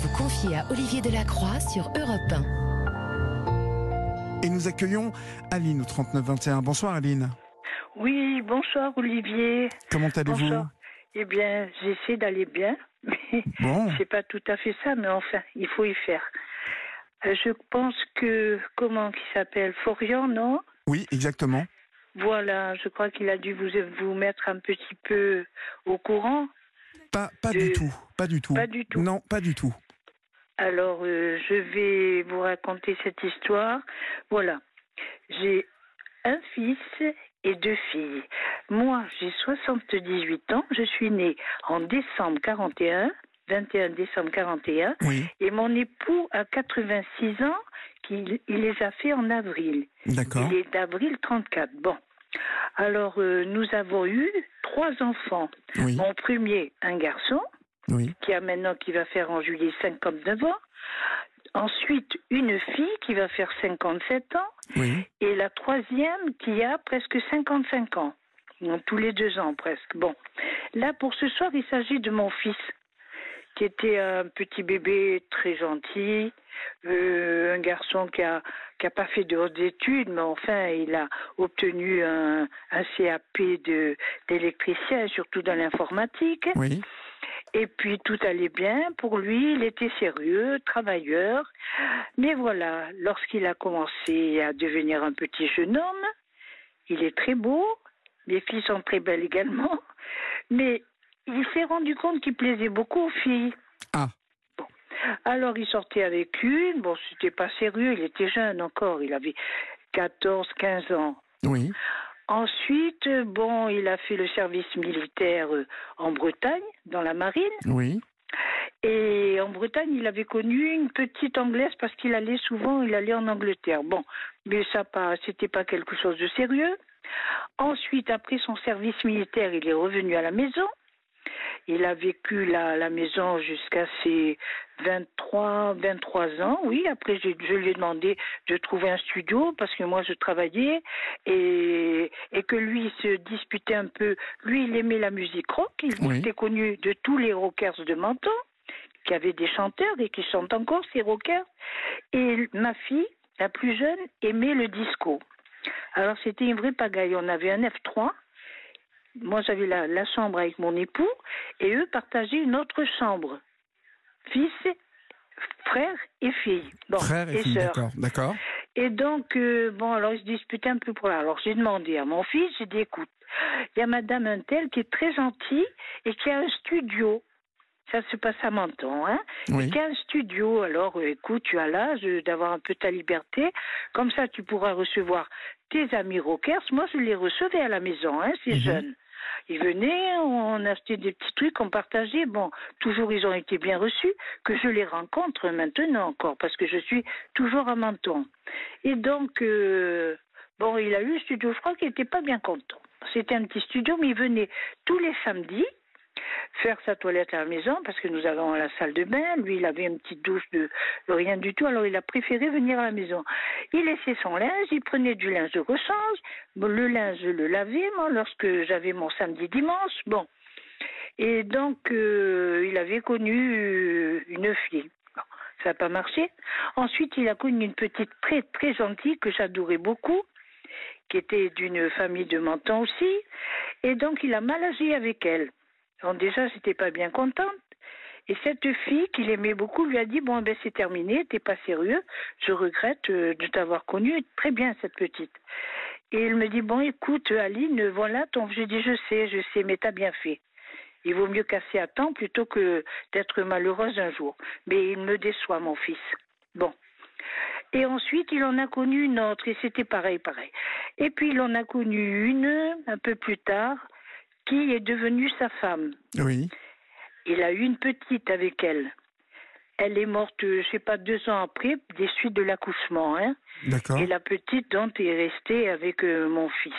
vous confier à Olivier Delacroix sur Europe 1. Et nous accueillons Aline au 3921. Bonsoir Aline. Oui, bonsoir Olivier. Comment allez-vous? Bonsoir. Eh bien, j'essaie d'aller bien, mais c'est pas tout à fait ça, mais enfin, il faut y faire. Je pense que, comment il s'appelle, Florian, non? Oui, exactement. Voilà, je crois qu'il a dû vous mettre un petit peu au courant. Pas du tout, pas du tout. Pas du tout. Non, pas du tout. Alors, je vais vous raconter cette histoire. Voilà, j'ai un fils et 2 filles. Moi, j'ai 78 ans. Je suis née en décembre 41, 21 décembre 41. Oui. Et mon époux a 86 ans, il les a fait en avril. D'accord. Il est d'avril 34. Bon. Alors, nous avons eu 3 enfants. Oui. Mon premier, un garçon, Oui. qui va faire en juillet 59 ans. Ensuite, une fille qui va faire 57 ans. Oui. Et la troisième qui a presque 55 ans. Donc, tous les 2 ans presque. Bon. Là, pour ce soir, il s'agit de mon fils, qui était un petit bébé très gentil, un garçon qui a pas fait de hautes études, mais enfin, il a obtenu un CAP d'électricien, surtout dans l'informatique. Oui. Et puis tout allait bien pour lui, il était sérieux, travailleur. Mais voilà, lorsqu'il a commencé à devenir un petit jeune homme, il est très beau, les filles sont très belles également, mais il s'est rendu compte qu'il plaisait beaucoup aux filles. Ah. Bon. Alors il sortait avec une, bon c'était pas sérieux, il était jeune encore, il avait 14-15 ans. Oui. Ensuite, bon, il a fait le service militaire en Bretagne, dans la marine. Oui. Et en Bretagne, il avait connu une petite Anglaise parce qu'il allait souvent, il allait en Angleterre. Bon, mais c'était pas quelque chose de sérieux. Ensuite, après son service militaire, il est revenu à la maison. Il a vécu la maison jusqu'à ses 23 ans, oui. Après, je lui ai demandé de trouver un studio parce que moi, je travaillais et que lui se disputait un peu. Lui, il aimait la musique rock. Il était connu de tous les rockers de Menton, qui avaient des chanteurs et qui chantent encore, ces rockers. Et ma fille, la plus jeune, aimait le disco. Alors, c'était une vraie pagaille. On avait un F3. Moi, j'avais la chambre avec mon époux et eux partageaient une autre chambre. Fils, frère et fille. Bon, Frère et fille, sœurs. d'accord. Et donc, alors ils se disputaient un peu pour là. Alors, j'ai demandé à mon fils, j'ai dit, écoute, il y a madame Untel qui est très gentille et qui a un studio. Ça se passe à Menton, hein. Oui. Et qui a un studio. Alors, écoute, tu as l'âge d'avoir un peu ta liberté. Comme ça, tu pourras recevoir tes amis rockers. Moi, je les recevais à la maison, hein, ces jeunes. Ils venaient, on achetait des petits trucs, on partageait. Bon, toujours ils ont été bien reçus, que je les rencontre maintenant encore, parce que je suis toujours à Menton. Et donc, bon, il a eu le studio, je crois qu'il n'était pas bien content. C'était un petit studio, mais il venait tous les samedis faire sa toilette à la maison, parce que nous avons la salle de bain. Lui, il avait une petite douche de rien du tout, alors il a préféré venir à la maison. Il laissait son linge, il prenait du linge de rechange, le linge, je le lavais, moi, lorsque j'avais mon samedi-dimanche, bon. Et donc, il avait connu une fille. Bon, ça n'a pas marché. Ensuite, il a connu une petite très, très gentille que j'adorais beaucoup, qui était d'une famille de Menton aussi. Et donc, il a mal agi avec elle. Donc déjà, j'étais pas bien contente. Et cette fille qu'il aimait beaucoup lui a dit, bon, ben c'est terminé, t'es pas sérieux, je regrette de t'avoir connue, très bien cette petite. Et il me dit, bon, écoute, Aline, voilà, j'ai dit, je sais, mais t'as bien fait. Il vaut mieux casser à temps plutôt que d'être malheureuse un jour. Mais il me déçoit, mon fils. Bon. Et ensuite, il en a connu une autre, et c'était pareil. Et puis, il en a connu une, un peu plus tard, qui est devenue sa femme. Oui. Il a eu une petite avec elle. Elle est morte, je sais pas, 2 ans après, des suites de l'accouchement. Hein. D'accord. Et la petite, donc, est restée avec mon fils.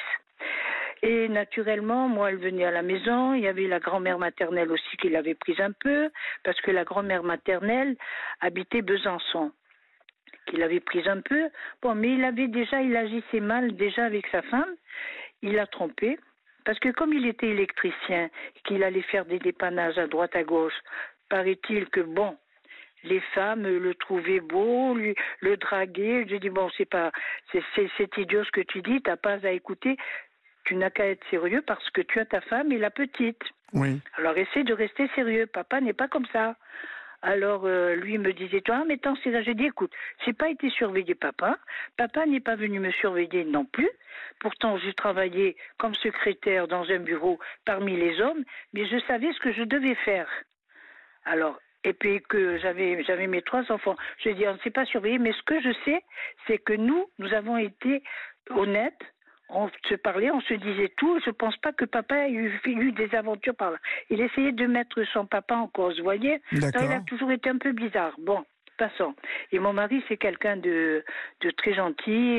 Et naturellement, moi, elle venait à la maison. Il y avait la grand-mère maternelle aussi qui l'avait prise un peu, parce que la grand-mère maternelle habitait Besançon, qui l'avait prise un peu. Bon, mais il agissait mal déjà avec sa femme. Il l'a trompée. Parce que comme il était électricien, qu'il allait faire des dépannages à droite à gauche, paraît-il que, bon, les femmes le trouvaient beau, le draguaient. Je dis bon, c'est idiot ce que tu dis, t'as pas à écouter. Tu n'as qu'à être sérieux parce que tu as ta femme et la petite. Oui. Alors essaie de rester sérieux. Papa n'est pas comme ça. Alors lui me disait toi, mais tant c'est là. Je dis écoute, j'ai pas été surveillé papa. Papa n'est pas venu me surveiller non plus. Pourtant j'ai travaillé comme secrétaire dans un bureau parmi les hommes, mais je savais ce que je devais faire. Alors et puis que j'avais mes 3 enfants. Je dis on ne s'est pas surveillé, mais ce que je sais, c'est que nous avons été honnêtes. On se parlait, on se disait tout. Je ne pense pas que papa ait eu des aventures par là. Il essayait de mettre son papa en cause, vous voyez. D'accord. Ça, il a toujours été un peu bizarre. Bon, passons. Et mon mari, c'est quelqu'un de très gentil.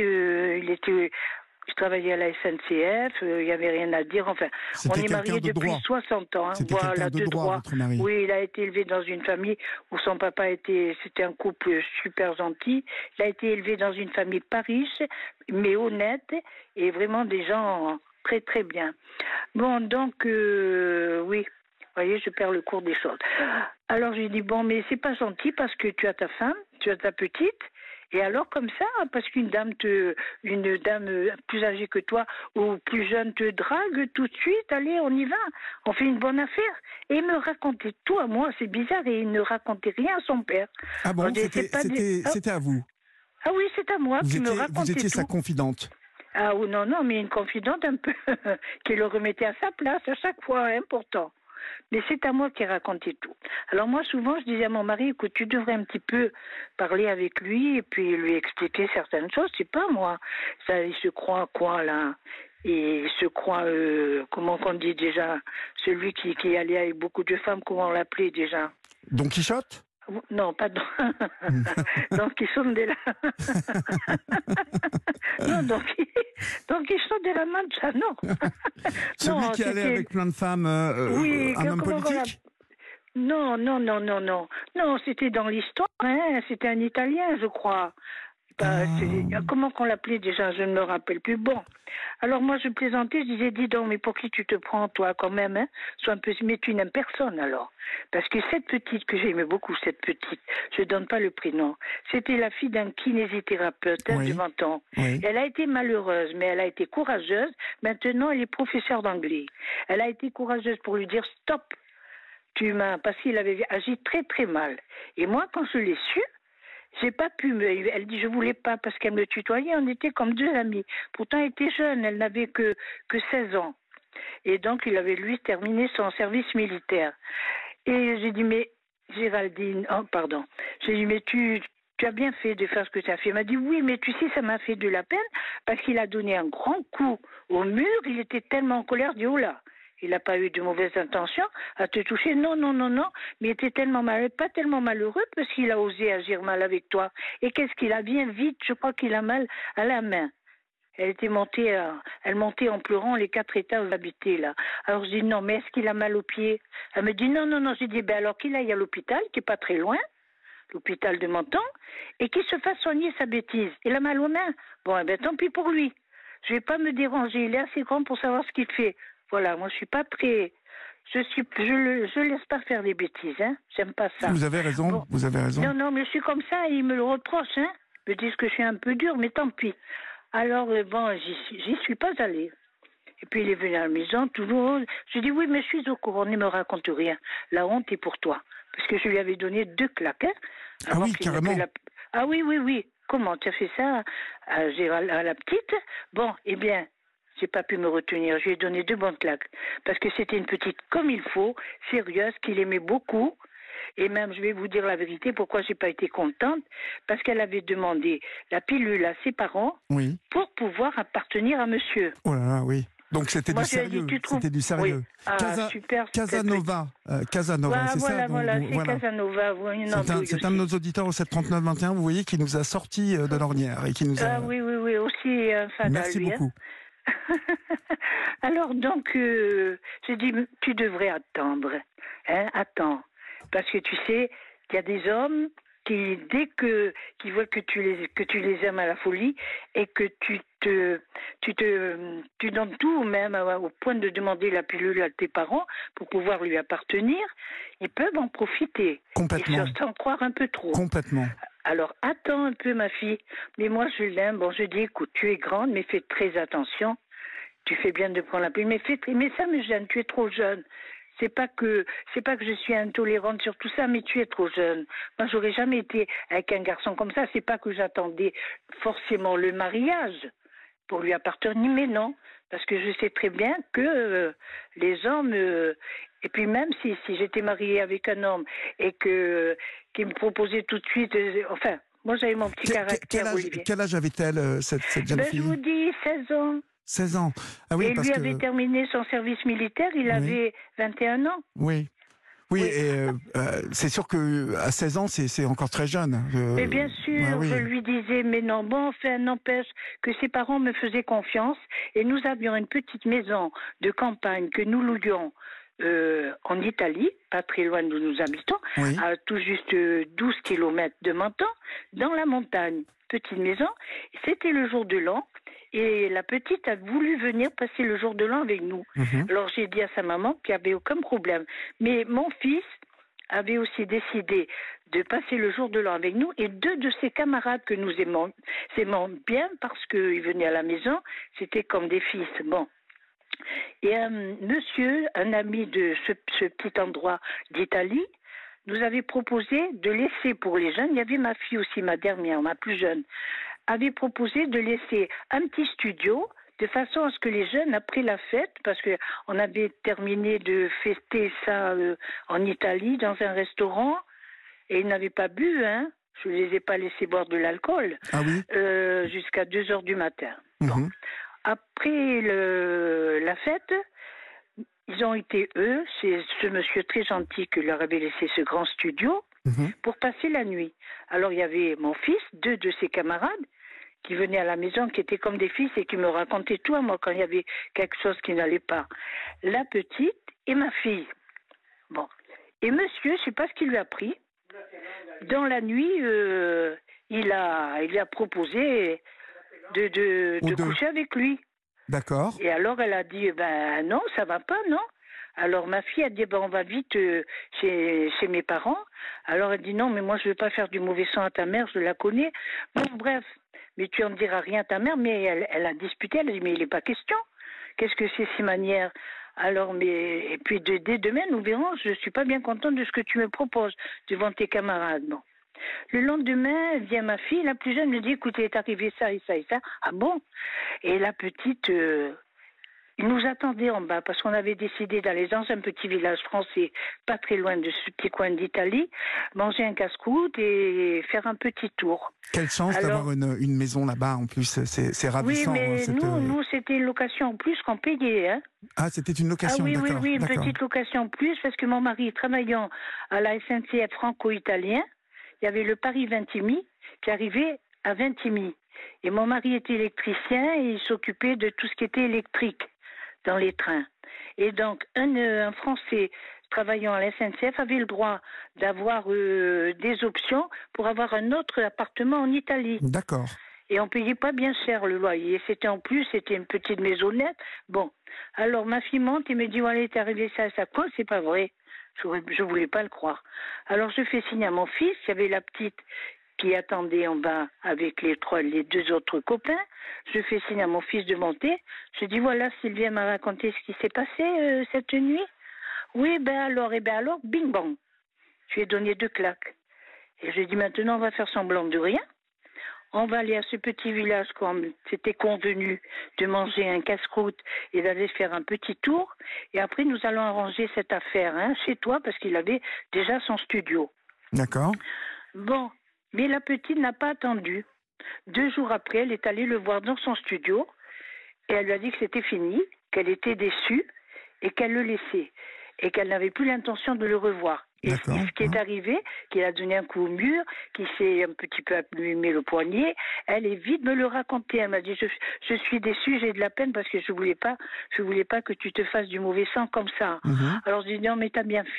Je travaillais à la SNCF, il n'y avait rien à dire. Enfin, on est mariés depuis 60 ans. Hein. C'était quelqu'un de droit, votre mari. Oui, il a été élevé dans une famille où son papa c'était un couple super gentil. Il a été élevé dans une famille pas riche, mais honnête, et vraiment des gens très très bien. Bon, donc, oui, vous voyez, je perds le cours des choses. Alors j'ai dit, bon, mais c'est pas gentil parce que tu as ta femme, tu as ta petite. Et alors comme ça, parce qu'une dame plus âgée que toi ou plus jeune te drague tout de suite, allez, on y va, on fait une bonne affaire. Et il me racontait tout à moi, c'est bizarre, et il ne racontait rien à son père. Ah bon, c'était à vous? Ah oui, c'est à moi qui me racontait tout. Vous étiez sa confidente? Ah non, mais une confidente un peu qui le remettait à sa place à chaque fois, hein, pourtant. Mais c'est à moi qui racontais tout. Alors moi, souvent, je disais à mon mari, écoute, tu devrais un petit peu parler avec lui et puis lui expliquer certaines choses. C'est pas moi. Ça, il se croit quoi, là? Et il se croit, comment qu'on dit déjà? Celui qui allait avec beaucoup de femmes, comment on l'appelait déjà? Don Quichotte? Non, pas Don Quichotte de la... non, Don Quichotte de la Mancha, non. Celui qui allait avec plein de femmes, oui, un homme politique? Non, c'était dans l'histoire, hein, c'était un Italien, je crois. Comment qu'on l'appelait déjà, je ne me rappelle plus. Bon, alors moi je plaisantais, je disais, dis donc, mais pour qui tu te prends toi quand même, hein? Sois un peu, mais tu n'aimes personne alors. Parce que cette petite, que j'aimais beaucoup, cette petite, je ne donne pas le prénom, c'était la fille d'un kinésithérapeute de 20 ans. Oui. Elle a été malheureuse, mais elle a été courageuse. Maintenant, elle est professeure d'anglais. Elle a été courageuse pour lui dire, stop, parce qu'il avait agi très très mal. Et moi, quand je l'ai su, j'ai pas pu elle dit je voulais pas parce qu'elle me tutoyait, on était comme 2 amis. Pourtant elle était jeune, elle n'avait que 16 ans. Et donc il avait lui terminé son service militaire. Et j'ai dit mais Géraldine, j'ai dit mais tu as bien fait de faire ce que tu as fait. Elle m'a dit oui, mais tu sais ça m'a fait de la peine parce qu'il a donné un grand coup au mur, il était tellement en colère, je dis oh là. Il n'a pas eu de mauvaises intentions à te toucher. Non, mais il était pas tellement malheureux parce qu'il a osé agir mal avec toi. Et qu'est-ce qu'il a bien vite, je crois qu'il a mal à la main. Elle montait en pleurant les 4 étages où j'habitais là. Alors je dis non, mais est-ce qu'il a mal aux pieds? Elle me dit non. J'ai dit ben alors qu'il aille à l'hôpital, qui est pas très loin, l'hôpital de Menton, et qu'il se fasse soigner sa bêtise. Il a mal aux mains. Bon, eh ben tant pis pour lui. Je vais pas me déranger. Il est assez grand pour savoir ce qu'il fait. Voilà, moi je suis pas prêt. Je laisse pas faire des bêtises, hein. J'aime pas ça. Vous avez raison, bon. Vous avez raison. Non, mais je suis comme ça et ils me le reprochent, hein. Ils me disent que je suis un peu dure, mais tant pis. Alors bon, j'y suis pas allée. Et puis il est venu à la maison, toujours. Je dis oui, mais je suis au courant, ne me raconte rien. La honte est pour toi, parce que je lui avais donné 2 claques. Hein, ah oui, carrément. Ah oui. Comment tu as fait ça à la petite? Bon, eh bien. J'ai pas pu me retenir. Je lui ai donné 2 bonnes claques. Parce que c'était une petite comme il faut, sérieuse, qu'il aimait beaucoup. Et même, je vais vous dire la vérité, pourquoi j'ai pas été contente. Parce qu'elle avait demandé la pilule à ses parents pour pouvoir appartenir à monsieur. Oh là là, oui. Donc c'était du sérieux. C'était du sérieux. Oui. Ah, super. Casanova. Casanova, c'est ça. Voilà, c'est Casanova. C'est un de nos auditeurs au 739-21, vous voyez, qui nous a sortis de l'ornière. Et qui nous a... oui, aussi un fan. Merci beaucoup. Alors donc, j'ai dit, tu devrais attendre, hein, attends, parce que tu sais qu'il y a des hommes dès qu'ils voient que tu les aimes à la folie et que tu donnes tout, même au point de demander la pilule à tes parents pour pouvoir lui appartenir, ils peuvent en profiter. Complètement. Et s'en croire un peu trop. Complètement. Alors, attends un peu, ma fille. Mais moi, je l'aime. Bon, je dis, écoute, tu es grande, mais fais très attention. Tu fais bien de prendre la pilule. Mais ça me gêne, tu es trop jeune. C'est pas que je suis intolérante sur tout ça, mais tu es trop jeune. Moi, j'aurais jamais été avec un garçon comme ça. C'est pas que j'attendais forcément le mariage pour lui appartenir, mais non, parce que je sais très bien que les hommes, et puis même si j'étais mariée avec un homme et qu'il me proposait tout de suite, enfin, moi j'avais mon petit caractère, Olivier. Quel âge avait-elle, cette jeune fille? Je vous dis 16 ans. 16 ans. Ah oui, et lui avait terminé son service militaire, il avait 21 ans. Oui. Oui, et c'est sûr qu'à 16 ans, c'est encore très jeune. Mais bien sûr, je lui disais, mais non, bon, enfin, n'empêche que ses parents me faisaient confiance et nous avions une petite maison de campagne que nous louions en Italie, pas très loin d'où nous habitons, à tout juste 12 kilomètres de Menton, dans la montagne. Petite maison, c'était le jour de l'an. Et la petite a voulu venir passer le jour de l'an avec nous. Alors j'ai dit à sa maman qu'il n'y avait aucun problème. Mais mon fils avait aussi décidé de passer le jour de l'an avec nous et deux de ses camarades que nous aimons bien parce qu'ils venaient à la maison, c'était comme des fils. Bon. Et un monsieur, un ami de ce petit endroit d'Italie, nous avait proposé de laisser pour les jeunes, il y avait ma fille aussi, ma dernière, ma plus jeune, avait proposé de laisser un petit studio de façon à ce que les jeunes, après la fête, parce qu'on avait terminé de fêter ça en Italie, dans un restaurant, et ils n'avaient pas bu, hein. Je ne les ai pas laissés boire de l'alcool jusqu'à 2 heures du matin. Bon. Après la fête, ils ont été, c'est ce monsieur très gentil qui leur avait laissé ce grand studio pour passer la nuit. Alors il y avait mon fils, deux de ses camarades, qui venaient à la maison, qui étaient comme des fils et qui me racontaient tout à moi quand il y avait quelque chose qui n'allait pas. La petite et ma fille. Bon. Et monsieur, je ne sais pas ce qu'il lui a pris. Dans la nuit, il a proposé de coucher avec lui. D'accord. Et alors elle a dit, ben non, ça va pas, non. Alors ma fille a dit, ben on va vite chez mes parents. Alors elle dit, non, mais moi je ne veux pas faire du mauvais sang à ta mère, je la connais. Bon, bref, mais tu en diras rien à ta mère, mais elle a disputé, elle a dit, mais il n'est pas question. Qu'est-ce que c'est ces manières? Alors, et puis dès demain, nous verrons, je ne suis pas bien contente de ce que tu me proposes devant tes camarades. Bon. Le lendemain, vient ma fille, la plus jeune, me dit, écoute, il est arrivé ça et ça et ça. Ah bon? Et la petite, ils nous attendaient en bas parce qu'on avait décidé d'aller dans un petit village français, pas très loin de ce petit coin d'Italie, manger un casse-croûte et faire un petit tour. Quelle chance d'avoir une maison là-bas en plus, c'est ravissant. Oui, mais nous c'était une location en plus qu'on payait. Hein. Ah, c'était une location, d'accord. Oui, une petite location en plus parce que mon mari, travaillant à la SNCF franco-italien, il y avait le Paris-Vintimille qui arrivait à Vintimille. Et mon mari était électricien et il s'occupait de tout ce qui était électrique dans les trains. Et donc, un Français travaillant à la SNCF avait le droit d'avoir des options pour avoir un autre appartement en Italie. D'accord. Et on ne payait pas bien cher le loyer. C'était une petite maisonnette. Bon, alors ma fille monte et me dit, voilà, t'es arrivé ça, ça. Quoi, c'est pas vrai. Je ne voulais pas le croire. Alors je fais signe à mon fils, il y avait la petite qui attendait en bas avec les deux autres copains. Je fais signe à mon fils de monter. Je dis, voilà, Sylvia m'a raconté ce qui s'est passé cette nuit. Oui, ben alors, bing bang. Je lui ai donné 2 claques. Et je lui ai dit, maintenant, on va faire semblant de rien. On va aller à ce petit village comme c'était convenu de manger un casse-croûte et d'aller faire un petit tour. Et après, nous allons arranger cette affaire chez toi parce qu'il avait déjà son studio. D'accord. Bon, mais la petite n'a pas attendu. 2 jours après, elle est allée le voir dans son studio et elle lui a dit que c'était fini, qu'elle était déçue et qu'elle le laissait et qu'elle n'avait plus l'intention de le revoir. Et ce qui est arrivé, qu'il a donné un coup au mur, qu'il s'est un petit peu allumé le poignet, elle est vite me le raconter. Elle m'a dit, je suis déçue, j'ai de la peine parce que je voulais pas que tu te fasses du mauvais sang comme ça. Alors je dis, non mais t'as bien fait.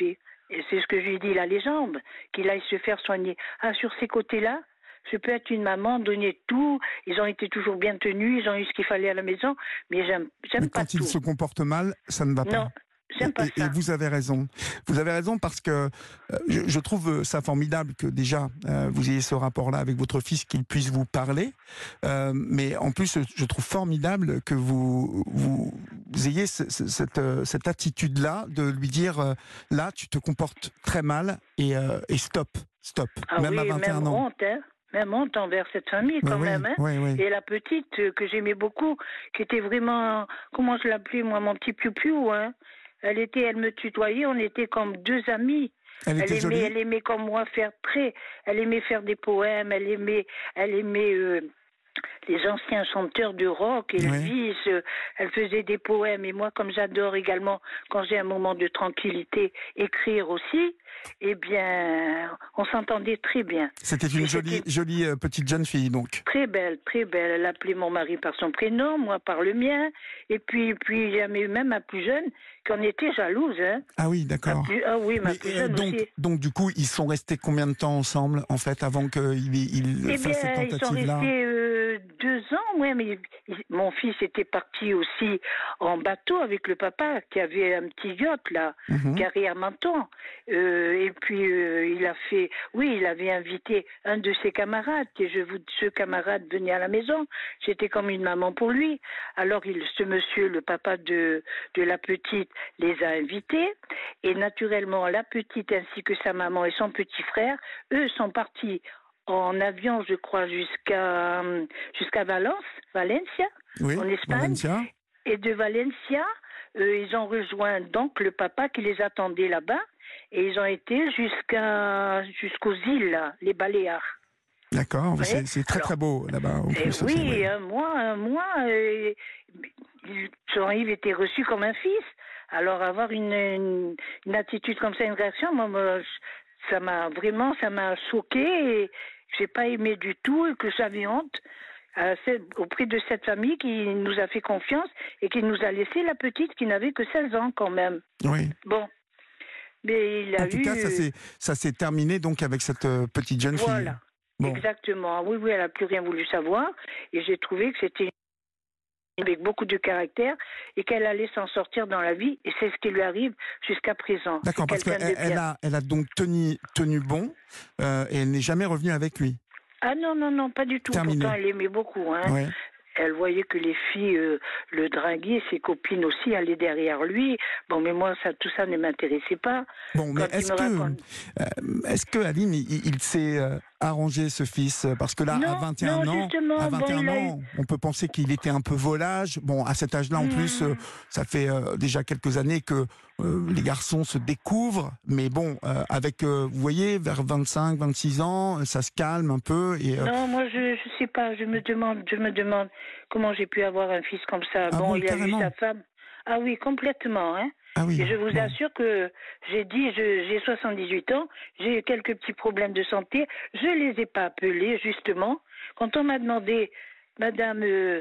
Et c'est ce que je lui ai dit, il a les jambes, qu'il aille se faire soigner. Ah, sur ces côtés-là, je peux être une maman, donner tout. Ils ont été toujours bien tenus, ils ont eu ce qu'il fallait à la maison, mais j'aime Mais pas quand il tout. se comporte mal, ça ne va Non, pas. j'aime pas Et ça. vous avez raison. Vous avez raison parce que je trouve ça formidable que déjà vous ayez ce rapport-là avec votre fils, qu'il puisse vous parler. Mais en plus, je trouve formidable que vous ayez cette attitude-là de lui dire là, tu te comportes très mal et stop, Ah même oui, à 21 même ans. honte, hein. Même honte envers cette famille Mais quand oui, même, hein. oui, oui. Et la petite que j'aimais beaucoup, qui était vraiment, comment je l'appelais moi, mon petit piou-piou, hein. Elle me tutoyait, on était comme deux amis. Elle était jolie. Elle aimait comme moi elle aimait faire des poèmes, elle aimait les anciens chanteurs de rock, Elvis, elle faisait des poèmes. Et moi, comme j'adore également, quand j'ai un moment de tranquillité, écrire aussi, eh bien, on s'entendait très bien. C'était une jolie petite jeune fille, donc. Très belle, très belle. Elle appelait mon mari par son prénom, moi par le mien. Et puis j'avais eu même ma plus jeune, qu'on était jalouse. Hein. Ah oui, d'accord. Ah oui, ma plus jeune aussi. Donc, du coup, ils sont restés combien de temps ensemble, en fait, avant qu'il fasse cette tentative-là ? Ils sont restés 2 ans, ouais, mais mon fils était parti aussi en bateau avec le papa, qui avait un petit yacht, là, carrière Menton. Et puis, il avait invité un de ses camarades, ce camarade venait à la maison. J'étais comme une maman pour lui. Alors, ce monsieur, le papa de la petite, les a invités. Et naturellement, la petite ainsi que sa maman et son petit frère, eux sont partis en avion, je crois, jusqu'à Valencia, oui, en Espagne. Valencia. Et de Valencia, ils ont rejoint donc le papa qui les attendait là-bas. Et ils ont été jusqu'aux îles, là, les Baléares. D'accord, c'est très très beau là-bas. Oui, un mois, Jean-Yves était reçu comme un fils. Alors avoir une attitude comme ça, une réaction, moi, ça m'a choquée et j'ai pas aimé du tout et que j'avais honte auprès de cette famille qui nous a fait confiance et qui nous a laissé la petite qui n'avait que 16 ans quand même. Oui. Bon. Mais en tout cas, ça s'est terminé donc avec cette petite jeune fille. Voilà, bon. Exactement. Oui, elle n'a plus rien voulu savoir. Et j'ai trouvé que c'était avec beaucoup de caractère et qu'elle allait s'en sortir dans la vie. Et c'est ce qui lui arrive jusqu'à présent. D'accord, parce qu'elle a donc tenu bon et elle n'est jamais revenue avec lui. Ah non, pas du tout. Terminé. Pourtant, elle aimait beaucoup. Hein. Ouais. Elle voyait que les filles le draguaient, ses copines aussi allaient derrière lui. Bon, mais moi, tout ça ne m'intéressait pas. Bon, mais est-ce que Aline, il s'est arrangé, ce fils? Parce que là, à 21 ans, on peut penser qu'il était un peu volage. Bon, à cet âge-là, en plus, ça fait déjà quelques années que les garçons se découvrent. Mais bon, vous voyez, vers 25, 26 ans, ça se calme un peu. Non, moi, je sais pas. Je me demande comment j'ai pu avoir un fils comme ça. Ah bon, il a eu sa femme. Ah oui, complètement, hein. Ah oui, et je vous assure que j'ai 78 ans, j'ai quelques petits problèmes de santé, je les ai pas appelés, justement. Quand on m'a demandé, madame,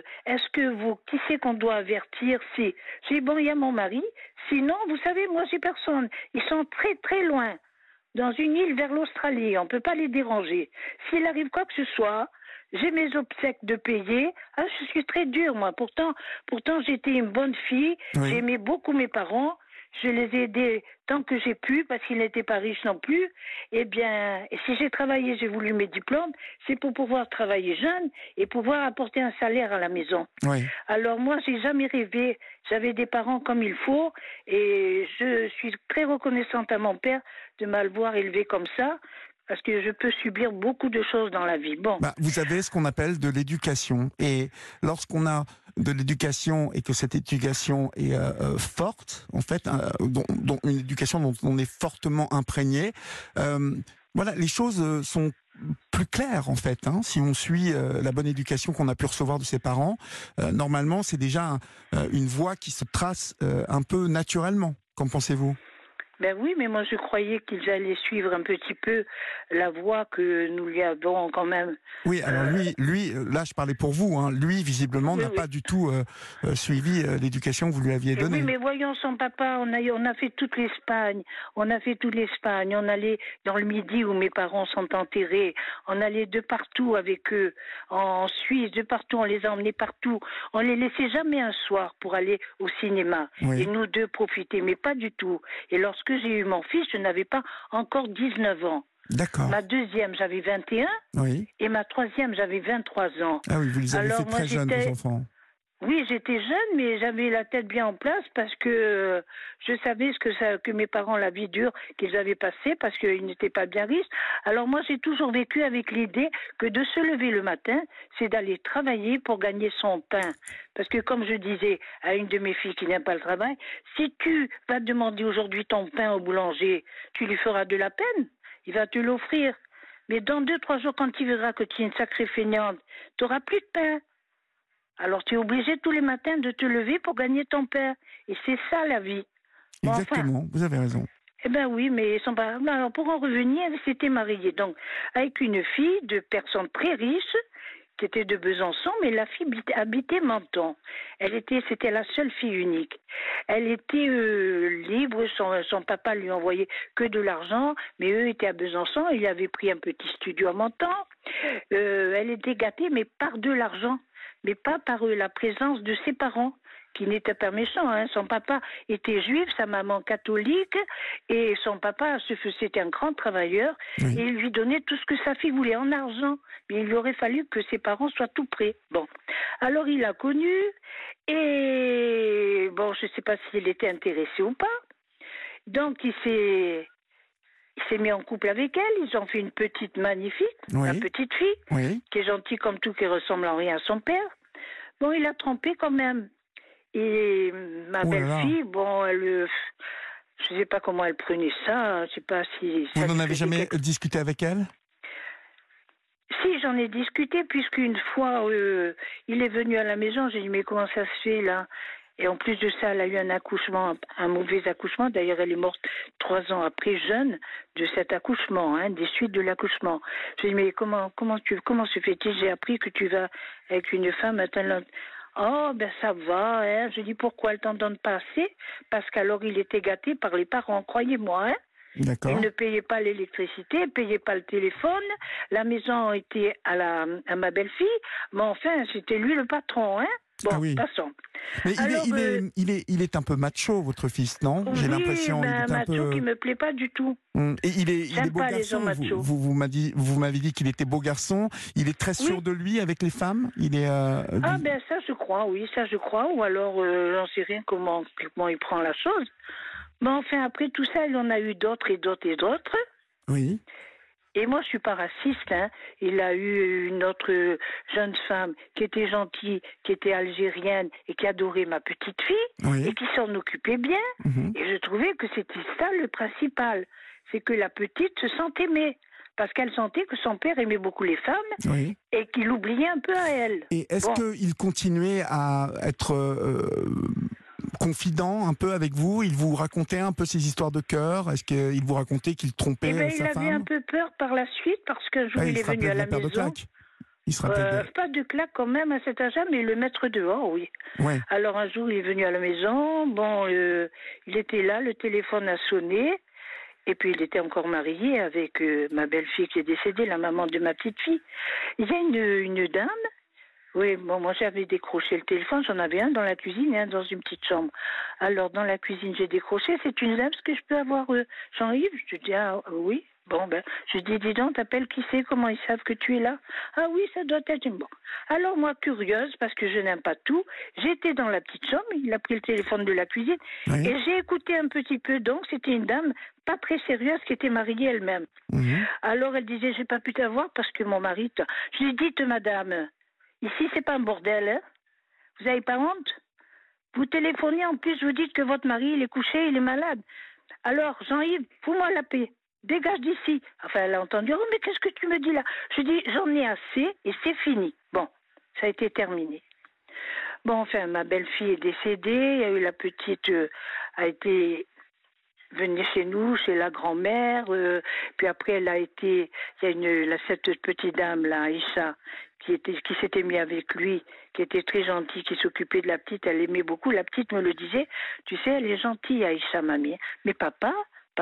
qui c'est qu'on doit avertir? J'ai dit, bon, il y a mon mari, sinon, vous savez, moi, j'ai personne. Ils sont très, très loin, dans une île vers l'Australie, on peut pas les déranger. S'il arrive quoi que ce soit, j'ai mes obsèques de payer. Ah, je suis très dure, moi. Pourtant, j'étais une bonne fille. Oui. J'aimais beaucoup mes parents. Je les ai aidés tant que j'ai pu, parce qu'ils n'étaient pas riches non plus. Eh bien, si j'ai travaillé, j'ai voulu mes diplômes, c'est pour pouvoir travailler jeune et pouvoir apporter un salaire à la maison. Oui. Alors moi, j'ai jamais rêvé. J'avais des parents comme il faut et je suis très reconnaissante à mon père de m'avoir élevé comme ça. Parce que je peux subir beaucoup de choses dans la vie. Bon. Vous avez ce qu'on appelle de l'éducation. Et lorsqu'on a de l'éducation et que cette éducation est forte, en fait, une éducation dont on est fortement imprégné, voilà, les choses sont plus claires, en fait. Si on suit la bonne éducation qu'on a pu recevoir de ses parents, normalement, c'est déjà une voie qui se trace un peu naturellement. Qu'en pensez-vous ? Ben oui, mais moi je croyais qu'ils allaient suivre un petit peu la voie que nous lui avons quand même. Oui, alors lui, là je parlais pour vous, hein. Lui visiblement Oui, n'a oui. pas du tout suivi l'éducation que vous lui aviez Et oui, donnée. mais voyons son papa, on a fait toute l'Espagne, on allait dans le Midi où mes parents sont enterrés, on allait de partout avec eux, en Suisse, de partout, on les a emmenés partout, on les laissait jamais un soir pour aller au cinéma, Oui. et nous deux profiter, mais pas du tout. Et lorsque j'ai eu mon fils, je n'avais pas encore 19 ans. D'accord. Ma deuxième, j'avais 21, Oui. et ma troisième, j'avais 23 ans. Ah oui, vous les avez fait très jeunes, vos enfants. Oui, j'étais jeune, mais j'avais la tête bien en place parce que je savais que mes parents, la vie dure qu'ils avaient passée parce qu'ils n'étaient pas bien riches. Alors moi, j'ai toujours vécu avec l'idée que de se lever le matin, c'est d'aller travailler pour gagner son pain. Parce que comme je disais à une de mes filles qui n'aime pas le travail, si tu vas demander aujourd'hui ton pain au boulanger, tu lui feras de la peine. Il va te l'offrir. Mais dans 2-3 jours, quand il verra que tu es une sacrée feignante, tu n'auras plus de pain. Alors tu es obligé tous les matins de te lever pour gagner ton pain. Et c'est ça la vie. Bon, Exactement, enfin, vous avez raison. eh bien oui, mais son père, alors pour en revenir, elle s'était mariée donc avec une fille de personnes très riches qui était de Besançon, mais la fille habitait Menton. C'était la seule fille unique. Elle était libre, son papa lui envoyait que de l'argent, mais eux étaient à Besançon, il avait pris un petit studio à Menton. Elle était gâtée, mais par de l'argent, mais pas par la présence de ses parents, qui n'étaient pas méchants. Hein. Son papa était juif, sa maman catholique, et son papa, c'était un grand travailleur, Oui. et il lui donnait tout ce que sa fille voulait en argent. Mais il aurait fallu que ses parents soient tout près. Bon, alors il l'a connue, et bon, je ne sais pas s'il était intéressé ou pas. Donc il s'est mis en couple avec elle, ils ont fait une petite magnifique, Oui. la petite fille, Oui. qui est gentille comme tout, qui ressemble en rien à son père. Bon, il a trompé quand même. Et ma Oh là là. belle-fille, bon, je ne sais pas comment elle prenait ça, je sais pas si... Vous ça n'en lui avez faisait jamais quelque... discuté avec elle? Si, j'en ai discuté, puisqu'une fois, il est venu à la maison, j'ai dit, mais comment ça se fait, là? Et en plus de ça, elle a eu un accouchement, un mauvais accouchement. D'ailleurs, elle est morte 3 ans après, jeune, de cet accouchement, hein, des suites de l'accouchement. J'ai dit, mais comment se fait-il? J'ai appris que tu vas avec une femme maintenant. Oh, ben ça va, hein. Je dis, pourquoi elle t'en donne pas assez? Parce qu'alors, il était gâté par les parents, croyez-moi, hein. D'accord. Il ne payait pas l'électricité, ne payait pas le téléphone. La maison était à ma belle-fille. Mais enfin, c'était lui le patron, hein. Bon, Ah oui. passons. Mais Alors, il est un peu macho, votre fils, non? J'ai l'impression. Oui, Il est un macho peu... qui me plaît pas du tout. Et il est beau J'aime pas les garçon. gens machos. Vous m'avez dit qu'il était beau garçon. Il est très sûr Oui. de lui avec les femmes. Il est. Ah ben ça je crois, oui, ça je crois. Ou alors j'en sais rien comment il prend la chose. Mais enfin après tout ça, il en a eu d'autres et d'autres et d'autres. Oui. Et moi, je suis pas raciste. Hein. Il a eu une autre jeune femme qui était gentille, qui était algérienne et qui adorait ma petite fille Oui. et qui s'en occupait bien. Mhm. Et je trouvais que c'était ça le principal. C'est que la petite se sentait aimée. Parce qu'elle sentait que son père aimait beaucoup les femmes Oui. et qu'il oubliait un peu à elle. Et est-ce qu'il continuait à être confident un peu avec vous? Il vous racontait un peu ses histoires de cœur? Est-ce qu'il vous racontait qu'il trompait Eh ben, sa femme? il avait un peu peur par la suite parce qu'un jour il est venu à la maison. Il se rappelait Pas de claque quand même à cet âge-là, mais le mettre dehors, oui. Ouais. Alors un jour il est venu à la maison, bon, il était là, le téléphone a sonné, et puis il était encore marié avec ma belle-fille qui est décédée, la maman de ma petite fille. Il y a une dame. Oui, bon, moi j'avais décroché le téléphone, j'en avais un dans la cuisine et un dans une petite chambre. Alors dans la cuisine j'ai décroché, c'est une dame, est-ce que je peux avoir Jean-Yves? Je dis, ah oui, bon ben, je dis, dis donc, t'appelles qui c'est, comment ils savent que tu es là? Ah oui, ça doit être bon. Alors moi, curieuse, parce que je n'aime pas tout, j'étais dans la petite chambre, il a pris le téléphone de la cuisine, Oui. et j'ai écouté un petit peu, donc c'était une dame pas très sérieuse qui était mariée elle-même. Mhm. Alors elle disait, j'ai pas pu t'avoir parce que mon mari... Je lui ai dit, dites madame... Ici, c'est pas un bordel, hein. Vous avez pas honte? Vous téléphonez, en plus, vous dites que votre mari, il est couché, il est malade. Alors, Jean-Yves, fous-moi la paix. Dégage d'ici. Enfin, elle a entendu, oh, mais qu'est-ce que tu me dis là? Je dis, j'en ai assez et c'est fini. Bon, ça a été terminé. Bon, enfin, ma belle-fille est décédée. Il y a eu la petite, a été venait chez nous, chez la grand-mère. Puis après, elle a été... Il y a cette petite dame, là, Aïcha, qui s'était mise avec lui, qui était très gentille, qui s'occupait de la petite. Elle aimait beaucoup. La petite me le disait. Tu sais, elle est gentille, Aïcha, mamie. Mais papa,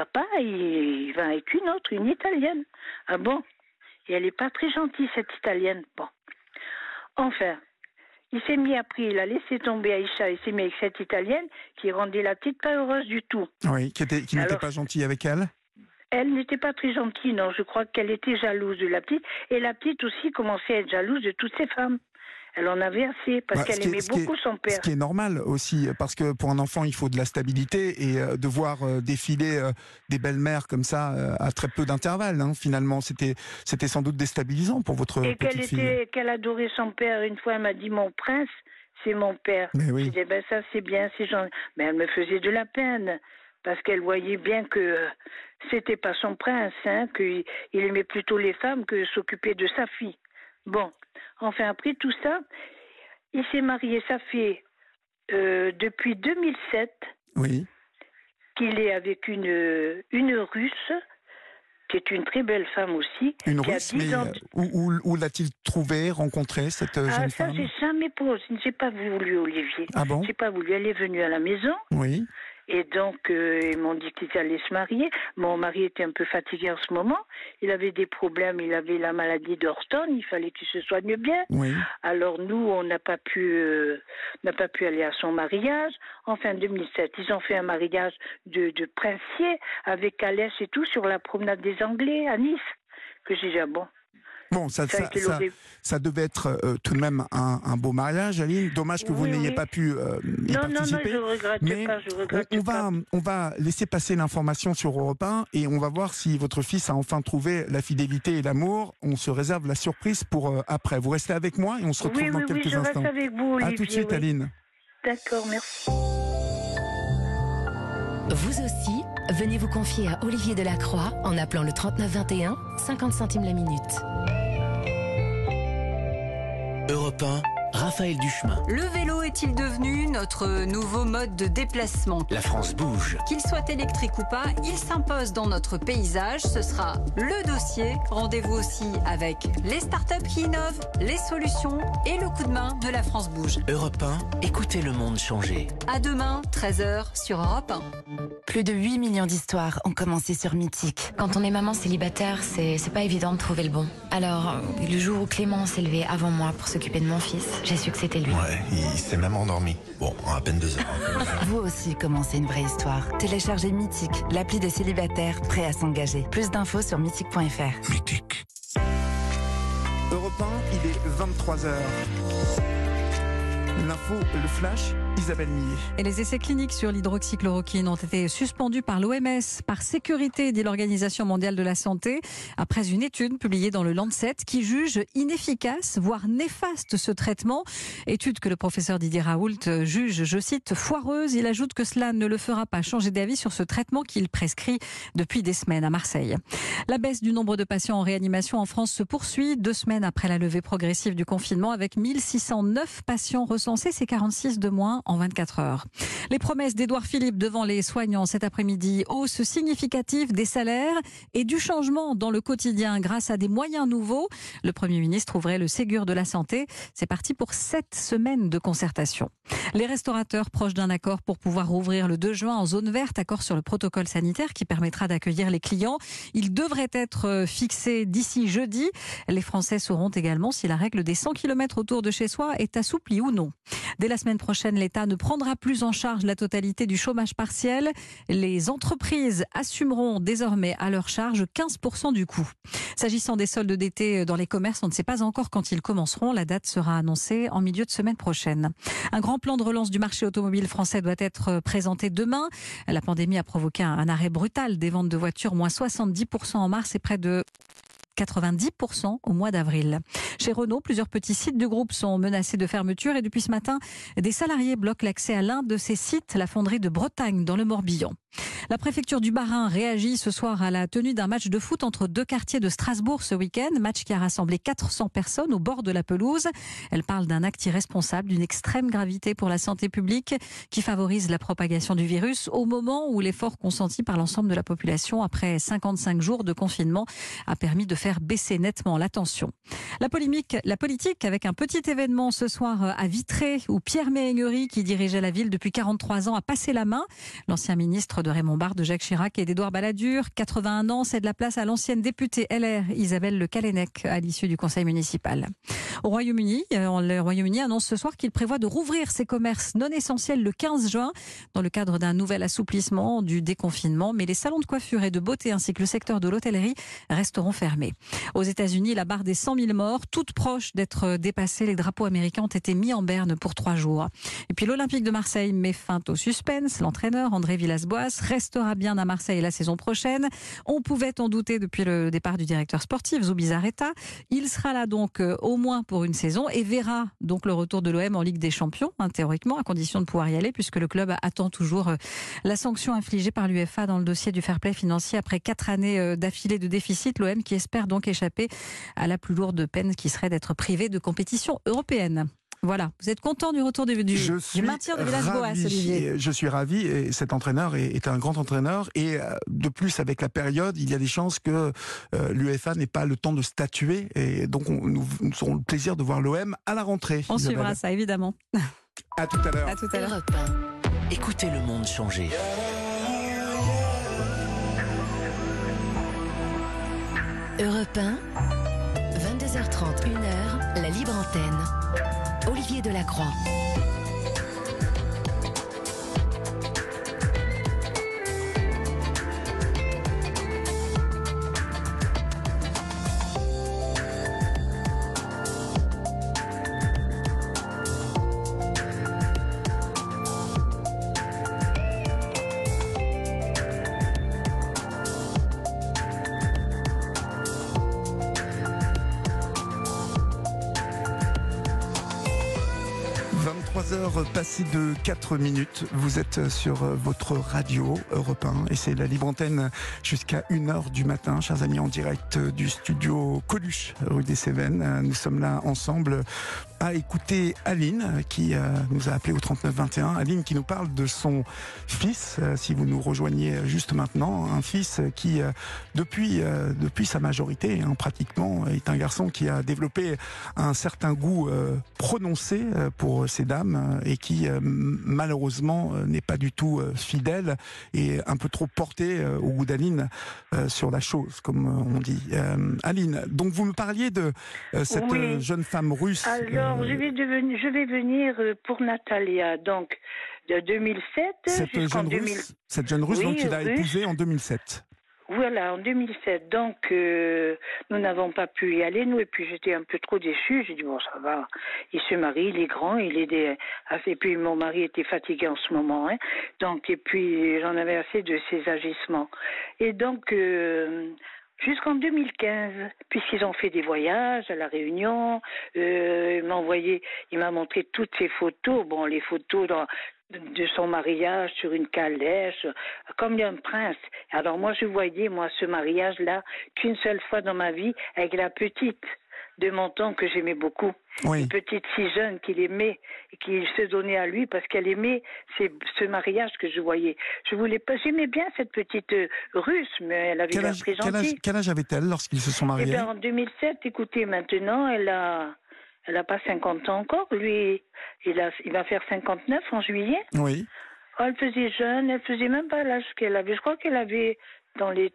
il va avec une autre, une Italienne. Ah bon? Et elle n'est pas très gentille, cette Italienne. Bon. Enfin, il s'est mis après, il a laissé tomber Aïcha, il s'est mis avec cette Italienne qui rendait la petite pas heureuse du tout. Oui, qui n'était pas gentille avec elle? Elle n'était pas très gentille, non. Je crois qu'elle était jalouse de la petite. Et la petite aussi commençait à être jalouse de toutes ses femmes. Elle en avait assez, parce qu'elle aimait beaucoup son père. Ce qui est normal aussi, parce que pour un enfant, il faut de la stabilité, et de voir défiler des belles-mères comme ça, à très peu d'intervalle, hein, finalement, c'était sans doute déstabilisant pour votre petite fille. Et qu'elle adorait son père. Une fois, elle m'a dit, mon prince, c'est mon père. Mais oui. Je disais, ben ça c'est bien, c'est gentil. Mais elle me faisait de la peine, parce qu'elle voyait bien que c'était pas son prince, hein, qu'il aimait plutôt les femmes que s'occuper de sa fille. Bon, enfin après tout ça, il s'est marié, ça fait depuis 2007 oui. qu'il est avec une Russe, qui est une très belle femme aussi. Une Russe, mais où l'a-t-il trouvé, rencontré, cette jeune femme? Ça, j'ai jamais posé, j'ai pas voulu, Olivier. Ah bon? J'ai pas voulu, elle est venue à la maison. Oui. Et donc, ils m'ont dit qu'ils allaient se marier. Mon mari était un peu fatigué en ce moment. Il avait des problèmes. Il avait la maladie d'Horston. Il fallait qu'il se soigne bien. Oui. Alors, nous, on n'a pas pu aller à son mariage. Enfin, 2007, ils ont fait un mariage de princier avec Alès et tout sur la promenade des Anglais à Nice. Que j'ai dit, ah bon. Bon, ça devait être tout de même un beau mariage, Aline. Dommage que vous n'ayez pas pu y participer. Non, je regrette pas. On va laisser passer l'information sur Europe 1 et on va voir si votre fils a enfin trouvé la fidélité et l'amour. On se réserve la surprise pour après. Vous restez avec moi et on se retrouve dans quelques instants. Oui, je reste avec vous, Olivier. À tout de suite, Aline. D'accord, merci. Vous aussi, venez vous confier à Olivier Delacroix en appelant le 3921, 50 centimes la minute. Europe 1, Raphaël Duchemin. Le vélo est-il devenu notre nouveau mode de déplacement? La France bouge. Qu'il soit électrique ou pas, il s'impose dans notre paysage. Ce sera le dossier. Rendez-vous aussi avec les startups qui innovent, les solutions et le coup de main de la France bouge. Europe 1, écoutez le monde changer. À demain, 13h sur Europe 1. Plus de 8 millions d'histoires ont commencé sur Mythique. Quand on est maman célibataire, c'est pas évident de trouver le bon. Alors, le jour où Clément s'est levé avant moi pour s'occuper de mon fils, j'ai su que c'était lui. Ouais, il s'est même endormi. Bon, en à peine 2 heures. Vous aussi commencez une vraie histoire. Téléchargez Mythique, l'appli des célibataires prêts à s'engager. Plus d'infos sur mythique.fr. Mythique. Europe 1, il est 23h. L'info, le flash, Isabelle Millet. Et les essais cliniques sur l'hydroxychloroquine ont été suspendus par l'OMS, par sécurité, dit l'Organisation mondiale de la santé, après une étude publiée dans le Lancet qui juge inefficace, voire néfaste ce traitement. Étude que le professeur Didier Raoult juge, je cite, foireuse. Il ajoute que cela ne le fera pas changer d'avis sur ce traitement qu'il prescrit depuis des semaines à Marseille. La baisse du nombre de patients en réanimation en France se poursuit 2 semaines après la levée progressive du confinement, avec 1609 patients recensés, c'est 46 de moins en 24 heures. Les promesses d'Édouard Philippe devant les soignants cet après-midi, hausse significative des salaires et du changement dans le quotidien grâce à des moyens nouveaux. Le Premier ministre ouvrait le Ségur de la santé. C'est parti pour 7 semaines de concertation. Les restaurateurs proches d'un accord pour pouvoir rouvrir le 2 juin en zone verte, accord sur le protocole sanitaire qui permettra d'accueillir les clients. Il devrait être fixé d'ici jeudi. Les Français sauront également si la règle des 100 km autour de chez soi est assouplie ou non. Dès la semaine prochaine, l'État ne prendra plus en charge la totalité du chômage partiel. Les entreprises assumeront désormais à leur charge 15% du coût. S'agissant des soldes d'été dans les commerces, on ne sait pas encore quand ils commenceront. La date sera annoncée en milieu de semaine prochaine. Un grand plan de relance du marché automobile français doit être présenté demain. La pandémie a provoqué un arrêt brutal des ventes de voitures, moins 70% en mars et près de 90% au mois d'avril. Chez Renault, plusieurs petits sites du groupe sont menacés de fermeture et depuis ce matin, des salariés bloquent l'accès à l'un de ces sites, la fonderie de Bretagne dans le Morbihan. La préfecture du Bas-Rhin réagit ce soir à la tenue d'un match de foot entre deux quartiers de Strasbourg ce week-end. Match qui a rassemblé 400 personnes au bord de la pelouse. Elle parle d'un acte irresponsable, d'une extrême gravité pour la santé publique qui favorise la propagation du virus au moment où l'effort consenti par l'ensemble de la population après 55 jours de confinement a permis de faire baisser nettement la tension. La politique avec un petit événement ce soir à Vitré où Pierre Méhaignerie, qui dirigeait la ville depuis 43 ans, a passé la main. L'ancien ministre de Raymond Barre, de Jacques Chirac et d'Édouard Balladur, 81 ans, cède la place à l'ancienne députée LR Isabelle Le Callennec à l'issue du conseil municipal. Au Royaume-Uni, le Royaume-Uni annonce ce soir qu'il prévoit de rouvrir ses commerces non essentiels le 15 juin dans le cadre d'un nouvel assouplissement du déconfinement. Mais les salons de coiffure et de beauté ainsi que le secteur de l'hôtellerie resteront fermés. Aux États-Unis, la barre des 100 000 morts, toute proche d'être dépassée, les drapeaux américains ont été mis en berne pour 3 jours. Et puis l'Olympique de Marseille met fin au suspense. L'entraîneur André Villas-Boas restera bien à Marseille la saison prochaine. On pouvait en douter depuis le départ du directeur sportif Zubizarreta. Il sera là donc au moins pour une saison et verra donc le retour de l'OM en Ligue des Champions, théoriquement, à condition de pouvoir y aller, puisque le club attend toujours la sanction infligée par l'UEFA dans le dossier du fair play financier après 4 années d'affilée de déficit. L'OM qui espère donc échapper à la plus lourde peine qui serait d'être privé de compétition européenne. Voilà, vous êtes content du retour du maintien de Villas-Boas, Olivier? Je suis ravi, et cet entraîneur est un grand entraîneur, et de plus avec la période, il y a des chances que l'UEFA n'ait pas le temps de statuer, et donc nous aurons le plaisir de voir l'OM à la rentrée. On suivra ça, évidemment. À tout à l'heure. À tout à l'heure. Écoutez le monde changer. Europe 1, 22h30, 1h, la libre antenne. Olivier Delacroix. Passé de 4 minutes, vous êtes sur votre radio Europe 1 et c'est la libre antenne jusqu'à 1h du matin, chers amis, en direct du studio Coluche, rue des Cévennes. Nous sommes là ensemble à écouter Aline qui nous a appelé au 3921. Aline qui nous parle de son fils, si vous nous rejoignez juste maintenant, un fils qui depuis sa majorité pratiquement est un garçon qui a développé un certain goût prononcé pour ces dames et qui malheureusement n'est pas du tout fidèle et un peu trop porté au goût d'Aline sur la chose, comme on dit. Aline, donc vous me parliez de cette jeune femme russe. Alors, je vais venir pour Natalia, donc de 2007 jusqu'en 2000. Cette jeune russe, donc il a épousé en 2007. Voilà, en 2007. Donc, nous n'avons pas pu y aller, nous, et puis j'étais un peu trop déçue. J'ai dit, bon, ça va, il se marie, il est grand, et puis mon mari était fatigué en ce moment, donc, et puis j'en avais assez de ses agissements. Et donc, jusqu'en 2015, puisqu'ils ont fait des voyages à La Réunion, il m'a montré toutes ses photos, bon, les photos de son mariage sur une calèche, comme un prince. Alors moi, je voyais, ce mariage-là, qu'une seule fois dans ma vie, avec la petite de mon temps que j'aimais beaucoup. Oui. Une petite si jeune qu'il aimait, et qu'il se donnait à lui parce qu'elle aimait ce mariage que je voyais. J'aimais bien cette petite russe, mais elle avait l'air très gentille. Quel âge avait-elle lorsqu'ils se sont mariés? En 2007, écoutez, maintenant, elle a pas 50 ans encore. Lui, il va faire 59 en juillet. Oui. Oh, elle faisait jeune, elle faisait même pas l'âge qu'elle avait. Je crois qu'elle avait dans les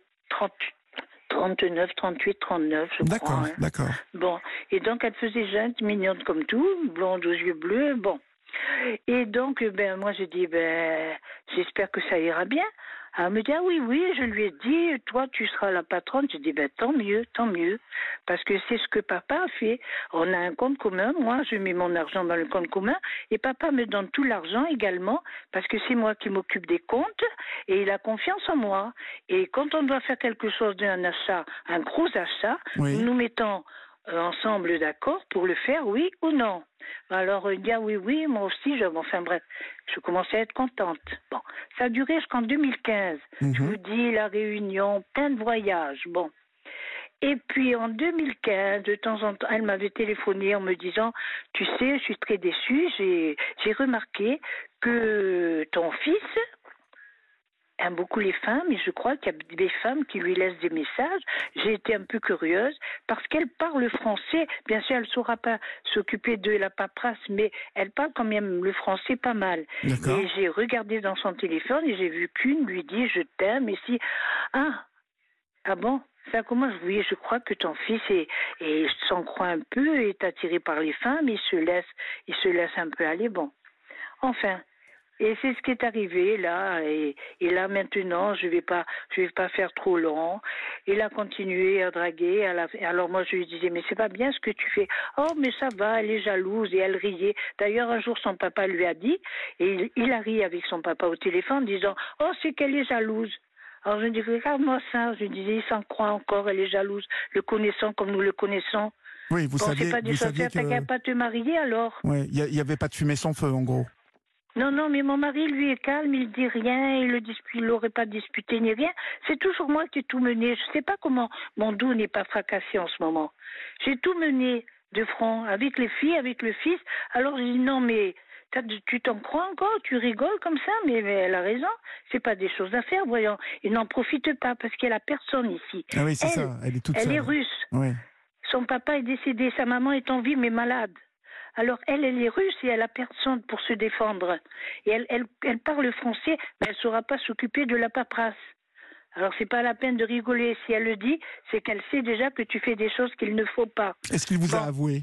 39, 38, 39, je crois. D'accord, d'accord. Bon, et donc elle faisait jeune, mignonne comme tout, blonde aux yeux bleus, bon. Et donc, moi j'ai dit, j'espère que ça ira bien. Elle me dit, ah oui, je lui ai dit, toi tu seras la patronne. J'ai dit, tant mieux, parce que c'est ce que papa a fait. On a un compte commun, moi je mets mon argent dans le compte commun, et papa me donne tout l'argent également, parce que c'est moi qui m'occupe des comptes, et il a confiance en moi. Et quand on doit faire quelque chose d'un achat, un gros achat, nous mettons ensemble d'accord pour le faire, oui ou non. Alors, il dit, ah oui, moi aussi, enfin bref, je commençais à être contente. Bon, ça a duré jusqu'en 2015. Je vous dis, la réunion, plein de voyages, bon. Et puis en 2015, de temps en temps, elle m'avait téléphoné en me disant, tu sais, je suis très déçue, j'ai remarqué que ton fils aime beaucoup les femmes et je crois qu'il y a des femmes qui lui laissent des messages. J'ai été un peu curieuse parce qu'elle parle français. Bien sûr, elle ne saura pas s'occuper de la paperasse, mais elle parle quand même le français pas mal. D'accord. Et j'ai regardé dans son téléphone et j'ai vu qu'une lui dit « je t'aime » et si... Ah bon, ça commence, oui, je crois que ton fils s'en croit un peu, est attiré par les femmes, il se laisse un peu aller, bon. Enfin, et c'est ce qui est arrivé là, et là maintenant, je vais pas faire trop long. Il a continué à draguer, alors moi je lui disais, mais c'est pas bien ce que tu fais. Oh, mais ça va, elle est jalouse, et elle riait. D'ailleurs, un jour, son papa lui a dit, et il a ri avec son papa au téléphone, disant, oh, c'est qu'elle est jalouse. Alors je dis, regarde-moi ça, je disais, il s'en croit encore, elle est jalouse, le connaissant comme nous le connaissons. Oui, vous saviez, c'est pas des choses, t'as qu'à pas te marier alors. Oui, il n'y avait pas de fumée sans feu en gros. Non, mais mon mari, lui, est calme, il dit rien, il l'aurait pas disputé ni rien. C'est toujours moi qui ai tout mené. Je sais pas comment mon dos n'est pas fracassé en ce moment. J'ai tout mené de front, avec les filles, avec le fils. Alors je dis, non, mais... Tu t'en crois encore? Tu rigoles comme ça? Mais elle a raison. C'est pas des choses à faire, voyons. Il n'en profite pas parce qu'il n'y a personne ici. Ah oui, c'est ça. Elle est toute seule. Elle est russe. Oui. Son papa est décédé. Sa maman est en vie mais malade. Alors elle est russe et elle a personne pour se défendre. Et elle parle français, mais elle ne saura pas s'occuper de la paperasse. Alors c'est pas la peine de rigoler. Si elle le dit, c'est qu'elle sait déjà que tu fais des choses qu'il ne faut pas. Est-ce qu'il vous a avoué?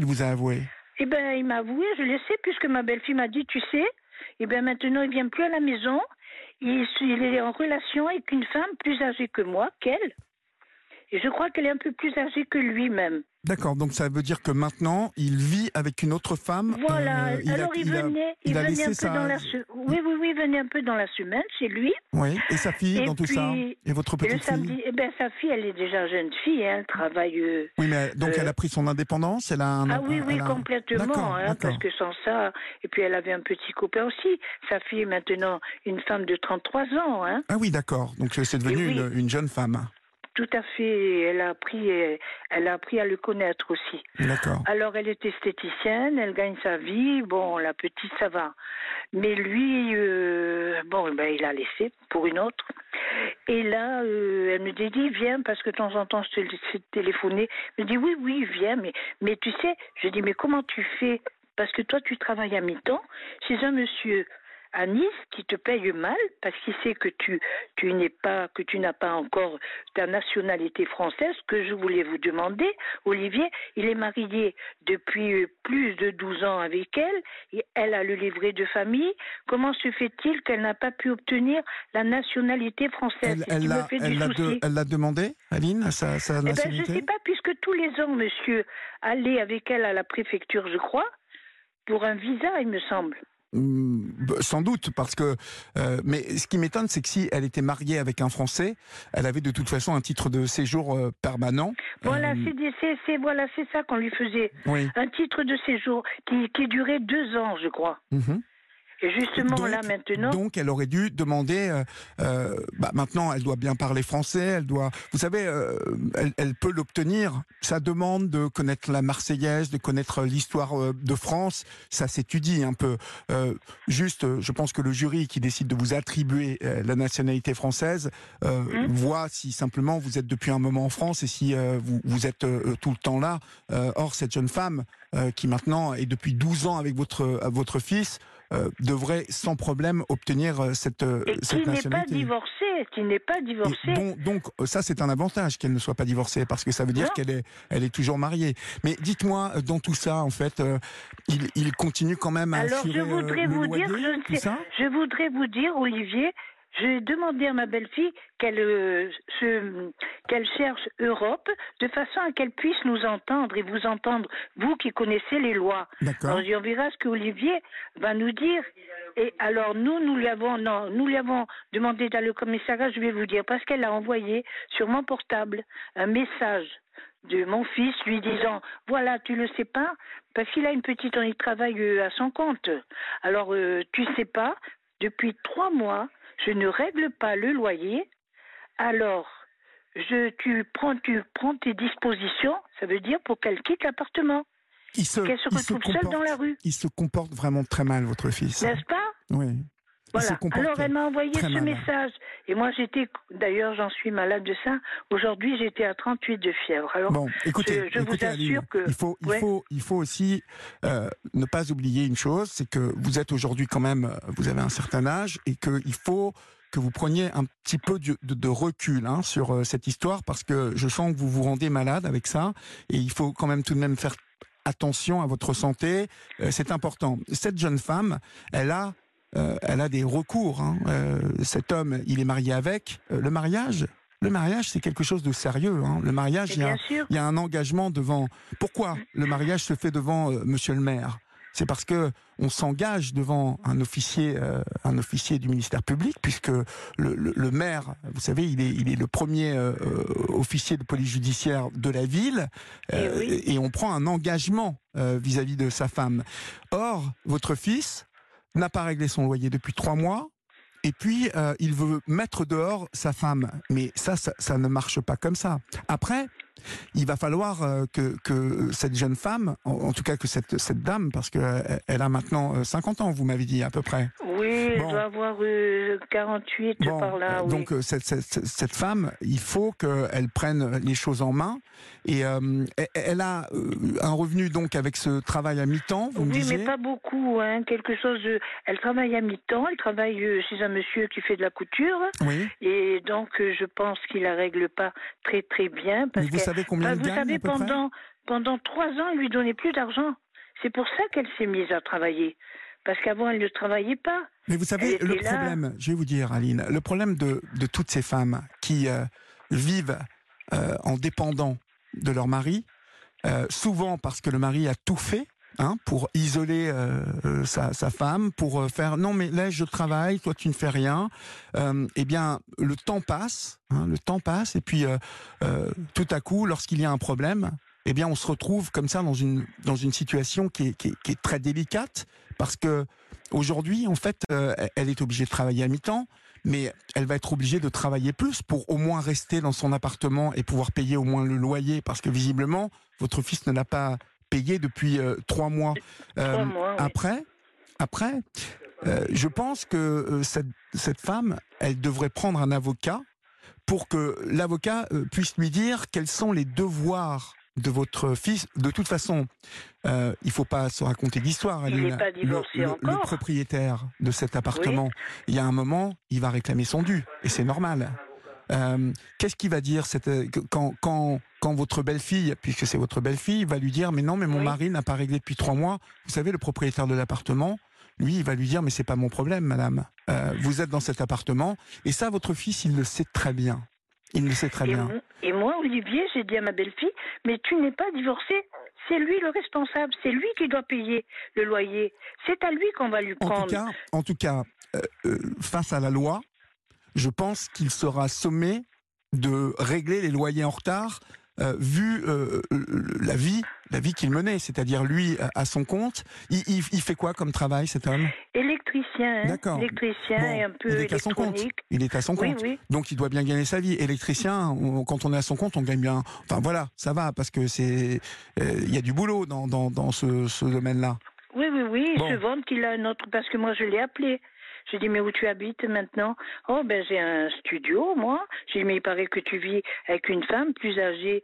Eh bien, il m'a avoué, je le sais, puisque ma belle-fille m'a dit, tu sais, eh bien maintenant, il ne vient plus à la maison. Il est en relation avec une femme plus âgée que moi, qu'elle. Et je crois qu'elle est un peu plus âgée que lui-même. D'accord, donc ça veut dire que maintenant, il vit avec une autre femme. Voilà, alors il venait un peu dans la semaine. Oui, il venait un peu dans la semaine chez lui. Oui, et sa fille dans tout ça? Et votre petite fille? Eh bien, sa fille, elle est déjà jeune fille, hein, elle travaille... Oui, mais donc elle a pris son indépendance, elle a oui, complètement, parce que sans ça... Et puis elle avait un petit copain aussi. Sa fille est maintenant une femme de 33 ans. Hein. Ah oui, d'accord, donc c'est devenu une jeune femme. Tout à fait, elle a appris à le connaître aussi. D'accord. Alors elle est esthéticienne, elle gagne sa vie, bon la petite ça va. Mais lui, il a laissé pour une autre. Et là, elle me dit, viens, parce que de temps en temps je te laisse téléphoner. Elle me dit, oui, viens, mais tu sais, je dis, mais comment tu fais? Parce que toi tu travailles à mi-temps chez un monsieur à Nice qui te paye mal parce qu'il sait que tu n'as pas encore ta nationalité française. Que je voulais vous demander, Olivier, il est marié depuis plus de 12 ans avec elle, et elle a le livret de famille. Comment se fait-il qu'elle n'a pas pu obtenir la nationalité française? Elle l'a demandé, Aline, sa nationalité? Je ne sais pas, puisque tous les ans, monsieur allait avec elle à la préfecture, je crois, pour un visa, il me semble. Sans doute, parce que... mais ce qui m'étonne, c'est que si elle était mariée avec un Français, elle avait de toute façon un titre de séjour permanent. Voilà, c'est ça qu'on lui faisait. Oui. Un titre de séjour qui durait 2 ans, je crois. Et justement, là, maintenant... Donc, elle aurait dû demander... maintenant, elle doit bien parler français, vous savez, elle peut l'obtenir. Sa demande de connaître la Marseillaise, de connaître l'histoire de France, ça s'étudie un peu. Je pense que le jury qui décide de vous attribuer la nationalité française voit si simplement vous êtes depuis un moment en France et si vous êtes tout le temps là. Or, cette jeune femme qui maintenant est depuis 12 ans avec votre fils... devrait sans problème obtenir cette nationalité. Qui n'est pas divorcée. Donc ça c'est un avantage qu'elle ne soit pas divorcée parce que ça veut dire qu'elle est toujours mariée. Mais dites-moi, dans tout ça en fait, il continue quand même à assurer je voudrais vous dire, Olivier, j'ai demandé à ma belle-fille qu'elle cherche Europe de façon à qu'elle puisse nous entendre et vous entendre, vous qui connaissez les lois. D'accord. Alors on verra ce que Olivier va nous dire. Et alors, nous lui avons demandé d'aller au commissariat, je vais vous dire, parce qu'elle a envoyé sur mon portable un message de mon fils lui disant, voilà, tu le sais pas, parce qu'il a une petite, il travaille à son compte. Alors, tu sais pas, depuis 3 mois, je ne règle pas le loyer. Alors, tu prends tes dispositions, ça veut dire pour qu'elle quitte l'appartement. Qu'elle se retrouve seule dans la rue. Il se comporte vraiment très mal, votre fils. N'est-ce pas? Oui. Voilà. Alors elle m'a envoyé ce message. Et moi d'ailleurs j'en suis malade de ça. Aujourd'hui j'étais à 38 de fièvre. Alors bon, écoutez, je vous assure Aline, que... Il faut aussi ne pas oublier une chose, c'est que vous êtes aujourd'hui quand même, vous avez un certain âge et qu'il faut que vous preniez un petit peu de recul sur cette histoire parce que je sens que vous vous rendez malade avec ça et il faut quand même tout de même faire attention à votre santé, c'est important. Cette jeune femme, elle a des recours. Cet homme, il est marié avec. Le mariage, c'est quelque chose de sérieux. Le mariage, il y a un engagement devant. Pourquoi le mariage se fait devant Monsieur le maire? C'est parce que on s'engage devant un officier du ministère public, puisque le maire, vous savez, il est le premier officier de police judiciaire de la ville, et on prend un engagement vis-à-vis de sa femme. Or, votre fils n'a pas réglé son loyer depuis 3 mois, et puis il veut mettre dehors sa femme. Mais ça ne marche pas comme ça. Après, il va falloir que cette jeune femme, en tout cas que cette dame, parce qu'elle a maintenant 50 ans, vous m'avez dit à peu près. Oui, elle doit avoir 48 par là. Oui. Donc cette femme, il faut qu'elle prenne les choses en main. Et elle a un revenu donc avec ce travail à mi-temps, vous me disiez? Oui, mais pas beaucoup. Quelque chose. Elle travaille à mi-temps. Elle travaille chez un monsieur qui fait de la couture. Oui. Et donc je pense qu'il la règle pas très très bien. Parce mais vous savez combien elle gagne, à peu près? Pendant 3 ans, il lui donnait plus d'argent. C'est pour ça qu'elle s'est mise à travailler. Parce qu'avant, elle ne travaillait pas. Mais vous savez, le problème, je vais vous dire, Aline, le problème de toutes ces femmes qui vivent en dépendant de leur mari, souvent parce que le mari a tout fait pour isoler sa femme, pour faire non mais là je travaille, toi tu ne fais rien. Eh bien le temps passe, et puis tout à coup lorsqu'il y a un problème, eh bien on se retrouve comme ça dans une situation qui est très délicate parce que aujourd'hui en fait elle est obligée de travailler à mi-temps. Mais elle va être obligée de travailler plus pour au moins rester dans son appartement et pouvoir payer au moins le loyer, parce que visiblement, votre fils ne l'a pas payé depuis 3 mois. 3 mois, oui. Après, je pense que cette femme, elle devrait prendre un avocat pour que l'avocat puisse lui dire quels sont les devoirs de votre fils. De toute façon, il ne faut pas se raconter d'histoire. Il n'est pas divorcé encore. Le propriétaire de cet appartement, il y a un moment, il va réclamer son dû, et c'est normal. Qu'est-ce qu'il va dire quand votre belle-fille, puisque c'est votre belle-fille, va lui dire mais non, mais mon mari n'a pas réglé depuis 3 mois. Vous savez, le propriétaire de l'appartement, lui, il va lui dire mais c'est pas mon problème, madame. Vous êtes dans cet appartement, et ça, votre fils, il le sait très bien. Il le sait très bien. Et moi, Olivier, j'ai dit à ma belle-fille, mais tu n'es pas divorcé. C'est lui le responsable. C'est lui qui doit payer le loyer. C'est à lui qu'on va lui prendre. En tout cas, face à la loi, je pense qu'il sera sommé de régler les loyers en retard, vu la vie qu'il menait, c'est-à-dire lui à son compte. Il fait quoi comme travail, cet homme? Électricien. D'accord. Électricien et un peu électronique. Il est à son compte. Oui. Donc il doit bien gagner sa vie. Électricien, quand on est à son compte, on gagne bien. Enfin voilà, ça va parce que il y a du boulot dans ce domaine-là. Oui. Il se vante qu'il a un autre, parce que moi je l'ai appelé. J'ai dit, mais où tu habites maintenant? Oh, ben j'ai un studio, moi. J'ai dit, mais il paraît que tu vis avec une femme plus âgée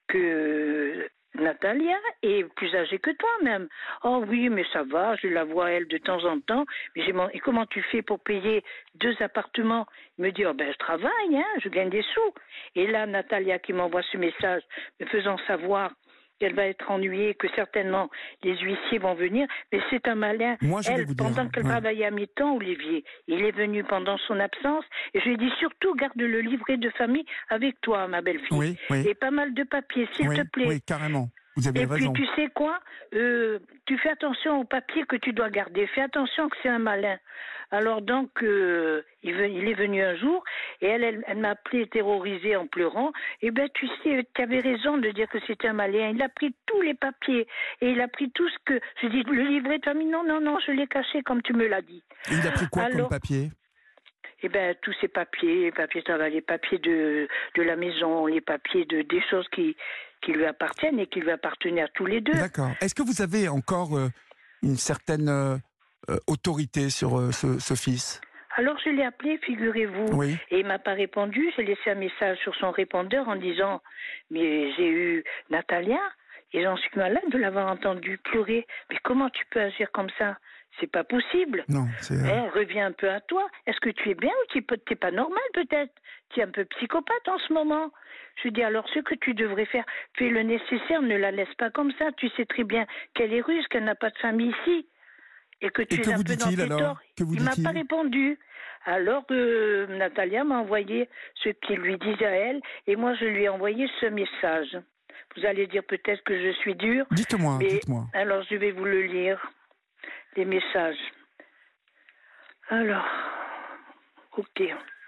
que Natalia et plus âgée que toi même. Oh oui, mais ça va, je la vois elle de temps en temps. Mais et comment tu fais pour payer 2 appartements? Il me dit, oh ben je travaille, je gagne des sous. Et là, Natalia qui m'envoie ce message me faisant savoir qu'elle va être ennuyée, que certainement les huissiers vont venir, mais c'est un malin. Moi, pendant qu'elle travaillait à mi-temps, Olivier, il est venu pendant son absence, et je lui ai dit surtout garde le livret de famille avec toi, ma belle-fille. Oui. Et pas mal de papiers, s'il te plaît. Oui, carrément. Vous avez raison. Et puis, tu sais quoi, tu fais attention au papier que tu dois garder. Fais attention que c'est un malin. Alors donc, il est venu un jour et elle m'a appelé terrorisée en pleurant. Eh bien, tu sais, tu avais raison de dire que c'était un malin. Il a pris tous les papiers et il a pris tout ce que... Je dis, le livret de famille, non, je l'ai caché comme tu me l'as dit. Et il a pris quoi comme papier? Eh bien, tous ces papiers, les papiers de travail, les papiers de la maison, les papiers des choses qui lui appartiennent et qui lui appartenaient à tous les deux. D'accord. Est-ce que vous avez encore une certaine autorité sur ce fils? Alors je l'ai appelé, figurez-vous, oui. Et il m'a pas répondu. J'ai laissé un message sur son répondeur en disant « Mais j'ai eu Natalia et j'en suis malade de l'avoir entendu pleurer. Mais comment tu peux agir comme ça ? C'est pas possible. Non, c'est... reviens un peu à toi. Est-ce que tu es bien ou tu n'es pas normal peut-être ? Tu es un peu psychopathe en ce moment. » Je dis alors ce que tu devrais faire, fais le nécessaire, ne la laisse pas comme ça. Tu sais très bien qu'elle est russe, qu'elle n'a pas de famille ici. Et que tu es un peu dans tes torts. Il m'a pas répondu. Alors Natalia m'a envoyé ce qu'il lui disait à elle et moi je lui ai envoyé ce message. Vous allez dire peut-être que je suis dure. Dites-moi. Alors je vais vous le lire. Les messages. Alors, ok.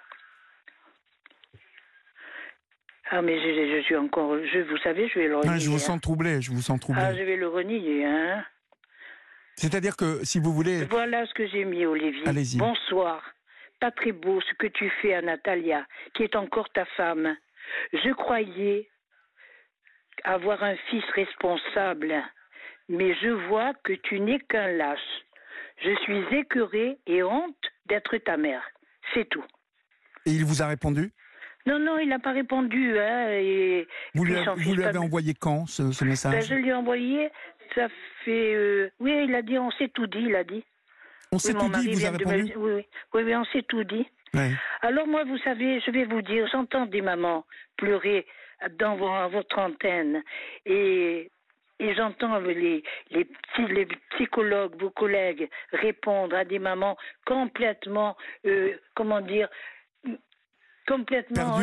Ah mais je suis encore... vous savez, je vais le renier. Je vous sens troublé, Ah, je vais le renier, hein. C'est-à-dire que, si vous voulez... Voilà ce que j'ai mis, Olivier. Allez-y. Bonsoir. Pas très beau ce que tu fais à Natalia, qui est encore ta femme. Je croyais avoir un fils responsable, mais je vois que tu n'es qu'un lâche. Je suis écœurée et honte d'être ta mère. C'est tout. Et il vous a répondu ? Non, il n'a pas répondu. Hein, vous lui avez envoyé quand, ce message ? Je lui ai envoyé, ça fait... oui, il a dit, on s'est tout dit, il a dit. On s'est tout dit, il vous a répondu ? Oui, on s'est tout dit. Ouais. Alors moi, vous savez, je vais vous dire, j'entends des mamans pleurer dans votre antenne et j'entends les psychologues, vos collègues, répondre à des mamans complètement, complètement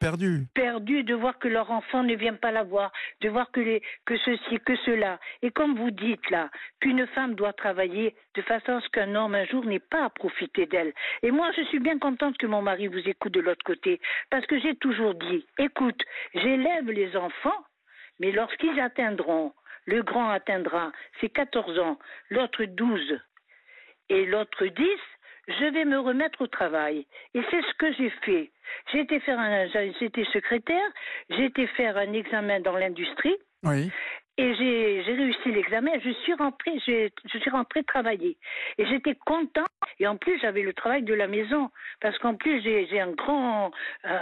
perdus de voir que leur enfant ne vient pas la voir, de voir que ceci, que cela. Et comme vous dites là, qu'une femme doit travailler de façon à ce qu'un homme un jour n'ait pas à profiter d'elle. Et moi, je suis bien contente que mon mari vous écoute de l'autre côté, parce que j'ai toujours dit, écoute, j'élève les enfants, mais lorsqu'ils atteindront, le grand atteindra ses 14 ans, l'autre 12 et l'autre 10, je vais me remettre au travail. Et c'est ce que j'ai fait. J'étais secrétaire, j'ai été faire un examen dans l'industrie. Oui. Et j'ai réussi l'examen. Je suis rentrée travailler. Et j'étais contente. Et en plus, j'avais le travail de la maison. Parce qu'en plus, j'ai un grand...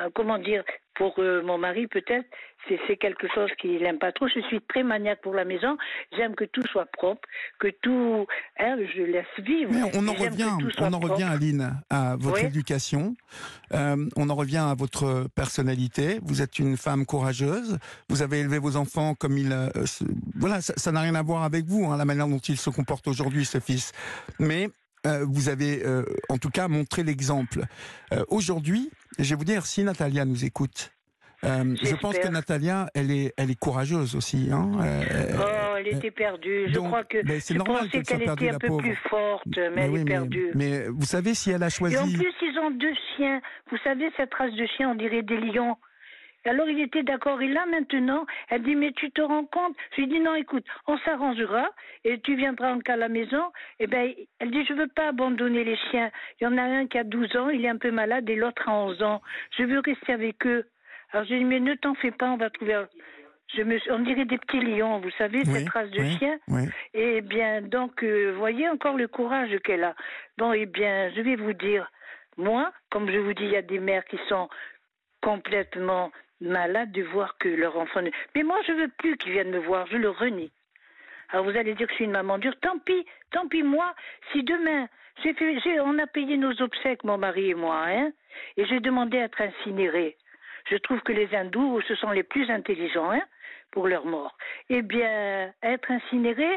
pour mon mari, peut-être, c'est quelque chose qu'il n'aime pas trop. Je suis très maniaque pour la maison. J'aime que tout soit propre, que tout... je laisse vivre. Mais on en revient, Aline, à votre éducation. On en revient à votre personnalité. Vous êtes une femme courageuse. Vous avez élevé vos enfants comme voilà, ça n'a rien à voir avec vous, hein, la manière dont il se comporte aujourd'hui, ce fils. Mais... vous avez en tout cas montré l'exemple. Aujourd'hui, je vais vous dire, si Natalia nous écoute, je pense que Natalia, elle est courageuse aussi. Hein, elle était perdue. Je crois que c'est normal qu'elle soit perdue, était un peu plus forte, mais elle est perdue. Mais vous savez, si elle a choisi... Et en plus, ils ont 2 chiens. Vous savez, cette race de chiens, on dirait des lions. Alors il était d'accord. Et là maintenant, elle dit mais tu te rends compte? Je lui dis non, écoute, on s'arrangera et tu viendras en cas à la maison. Et ben elle dit je veux pas abandonner les chiens. Il y en a un qui a 12 ans, il est un peu malade et l'autre a 11 ans. Je veux rester avec eux. Alors j'ai dit mais ne t'en fais pas, on va trouver. On dirait des petits lions, vous savez, cette race de chiens. Oui. Et bien donc voyez encore le courage qu'elle a. Bon et bien je vais vous dire, moi, comme je vous dis, il y a des mères qui sont complètement malade de voir que leur enfant... Mais moi, je veux plus qu'ils viennent me voir, je le renie. Alors vous allez dire que je suis une maman dure, tant pis moi, si demain, on a payé nos obsèques, mon mari et moi, hein, et j'ai demandé à être incinérée. Je trouve que les hindous, ce sont les plus intelligents, hein, pour leur mort. Eh bien, être incinérée,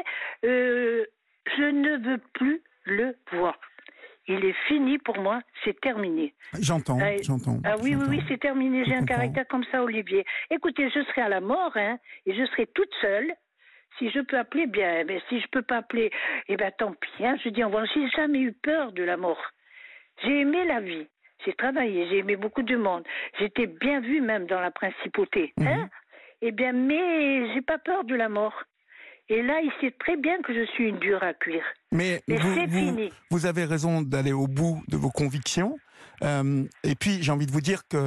je ne veux plus le voir. Il est fini pour moi, c'est terminé. J'entends. Ah oui, c'est terminé. J'ai un caractère comme ça, Olivier. Écoutez, je serai à la mort, hein, et je serai toute seule. Si je peux appeler, bien. Mais si je peux pas appeler, eh ben tant pis. Hein. Je dis au revoir. J'ai jamais eu peur de la mort. J'ai aimé la vie. J'ai travaillé. J'ai aimé beaucoup de monde. J'étais bien vue même dans la principauté. Hein. Eh bien, mais j'ai pas peur de la mort. Et là, il sait très bien que je suis une dure à cuire. Mais c'est fini. Vous avez raison d'aller au bout de vos convictions. Et puis, j'ai envie de vous dire que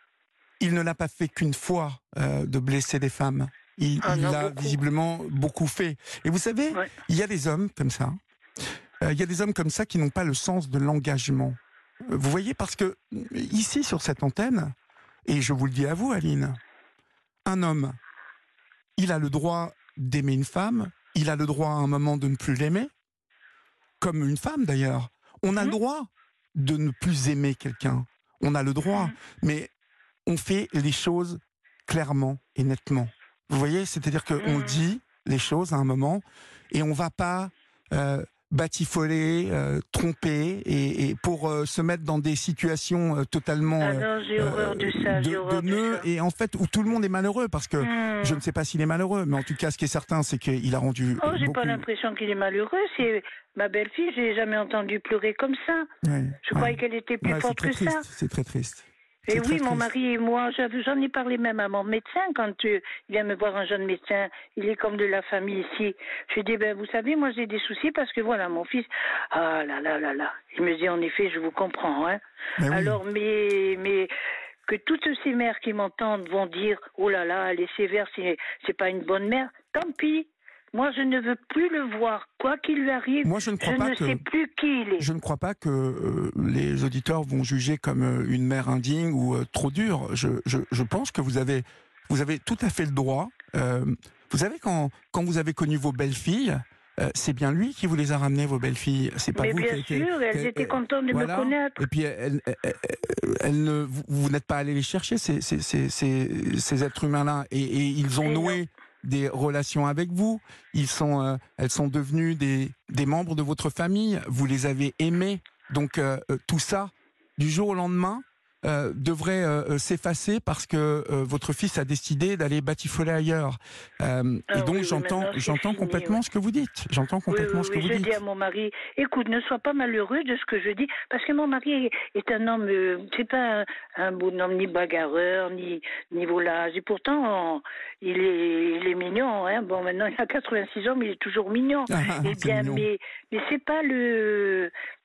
il ne l'a pas fait qu'une fois de blesser des femmes. Il l'a visiblement beaucoup fait. Et vous savez, il y a des hommes comme ça. Il y a des hommes comme ça qui n'ont pas le sens de l'engagement. Vous voyez, parce que ici, sur cette antenne, et je vous le dis à vous, Aline, un homme, il a le droit d'aimer une femme, il a le droit à un moment de ne plus l'aimer, comme une femme d'ailleurs. On a le droit de ne plus aimer quelqu'un. On a le droit, mais on fait les choses clairement et nettement. Vous voyez, c'est-à-dire qu'on dit les choses à un moment et on ne va pas batifoler, tromper et pour se mettre dans des situations totalement j'ai horreur de ça, de nœuds et en fait où tout le monde est malheureux parce que je ne sais pas s'il est malheureux, mais en tout cas ce qui est certain c'est qu'il a rendu j'ai pas l'impression qu'il est malheureux. C'est ma belle-fille, j'ai jamais entendu pleurer comme ça. Je croyais qu'elle était plus forte que ça. C'est très triste. Et oui, mon mari et moi, j'en ai parlé même à mon médecin quand il vient me voir, un jeune médecin. Il est comme de la famille ici. Je lui dis, vous savez, moi j'ai des soucis parce que voilà, mon fils, ah là là là là. Il me dit, en effet, je vous comprends. Hein. Alors, mais que toutes ces mères qui m'entendent vont dire, oh là là, elle est sévère, c'est pas une bonne mère, tant pis. Moi, je ne veux plus le voir. Quoi qu'il lui arrive, moi, je ne sais plus qui il est. Je ne crois pas que les auditeurs vont juger comme une mère indigne ou trop dure. Je pense que vous avez tout à fait le droit. Vous savez, quand vous avez connu vos belles-filles, c'est bien lui qui vous les a ramenées, vos belles-filles. C'est pas mais vous bien sûr, elles étaient contentes de me connaître. Et puis, vous n'êtes pas allé les chercher, ces êtres humains-là. Et ils ont noué des relations avec vous, elles sont devenues des membres de votre famille, vous les avez aimées, donc tout ça, du jour au lendemain, devrait s'effacer parce que votre fils a décidé d'aller batifoler ailleurs. Et donc j'entends complètement ce que vous dites. J'entends complètement ce que vous dites. Je dis à mon mari, écoute, ne sois pas malheureux de ce que je dis, parce que mon mari est un homme, c'est pas un bonhomme ni bagarreur, ni volage. Et pourtant, il est mignon. Hein. Bon, maintenant il a 86 ans, mais il est toujours mignon. Eh bien, mais c'est pas le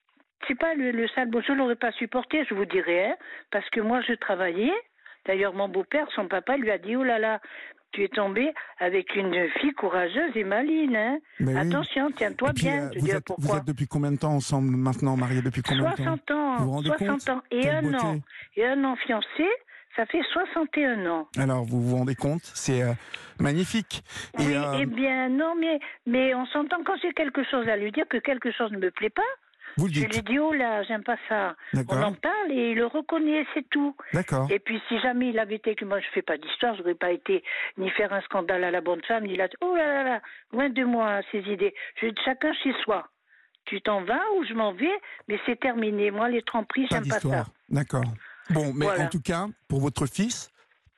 sale bon, je ne l'aurais pas supporté, je vous dirais, hein, parce que moi je travaillais. D'ailleurs, mon beau-père, son papa, lui a dit, oh là là, tu es tombé avec une fille courageuse et maligne. Hein. Attention, tiens-toi bien. Vous êtes depuis combien de temps ensemble maintenant, mariés depuis combien de temps 60 ans. Vous vous rendez 60 ans. Et un an fiancé, ça fait 61 ans. Alors, vous vous rendez compte, c'est magnifique. Oui, eh bien, non, mais on s'entend quand j'ai quelque chose à lui dire, que quelque chose ne me plaît pas. Vous le dites. Je lui dis, oh là, j'aime pas ça. On en parle et il le reconnaît, c'est tout. D'accord. Et puis, si jamais il avait été, que moi je fais pas d'histoire, je n'aurais pas été ni faire un scandale à la bonne femme, ni là, oh là là là, loin de moi ces idées. Je dis, chacun chez soi. Tu t'en vas ou je m'en vais, mais c'est terminé. Moi, les tromperies, j'aime pas ça. D'accord. Bon, mais en tout cas, pour votre fils,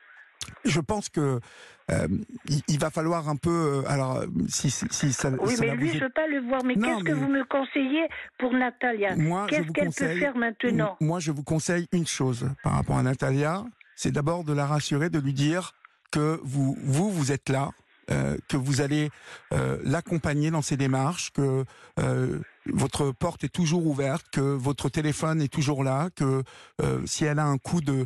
je pense que il va falloir un peu. Alors, si ça. Oui, mais lui, je veux pas le voir. Mais qu'est-ce que vous me conseillez pour Natalia? Qu'est-ce qu'elle peut faire maintenant? Moi, je vous conseille une chose par rapport à Natalia, c'est d'abord de la rassurer, de lui dire que vous êtes là, que vous allez l'accompagner dans ses démarches, que votre porte est toujours ouverte, que votre téléphone est toujours là, que si elle a un coup de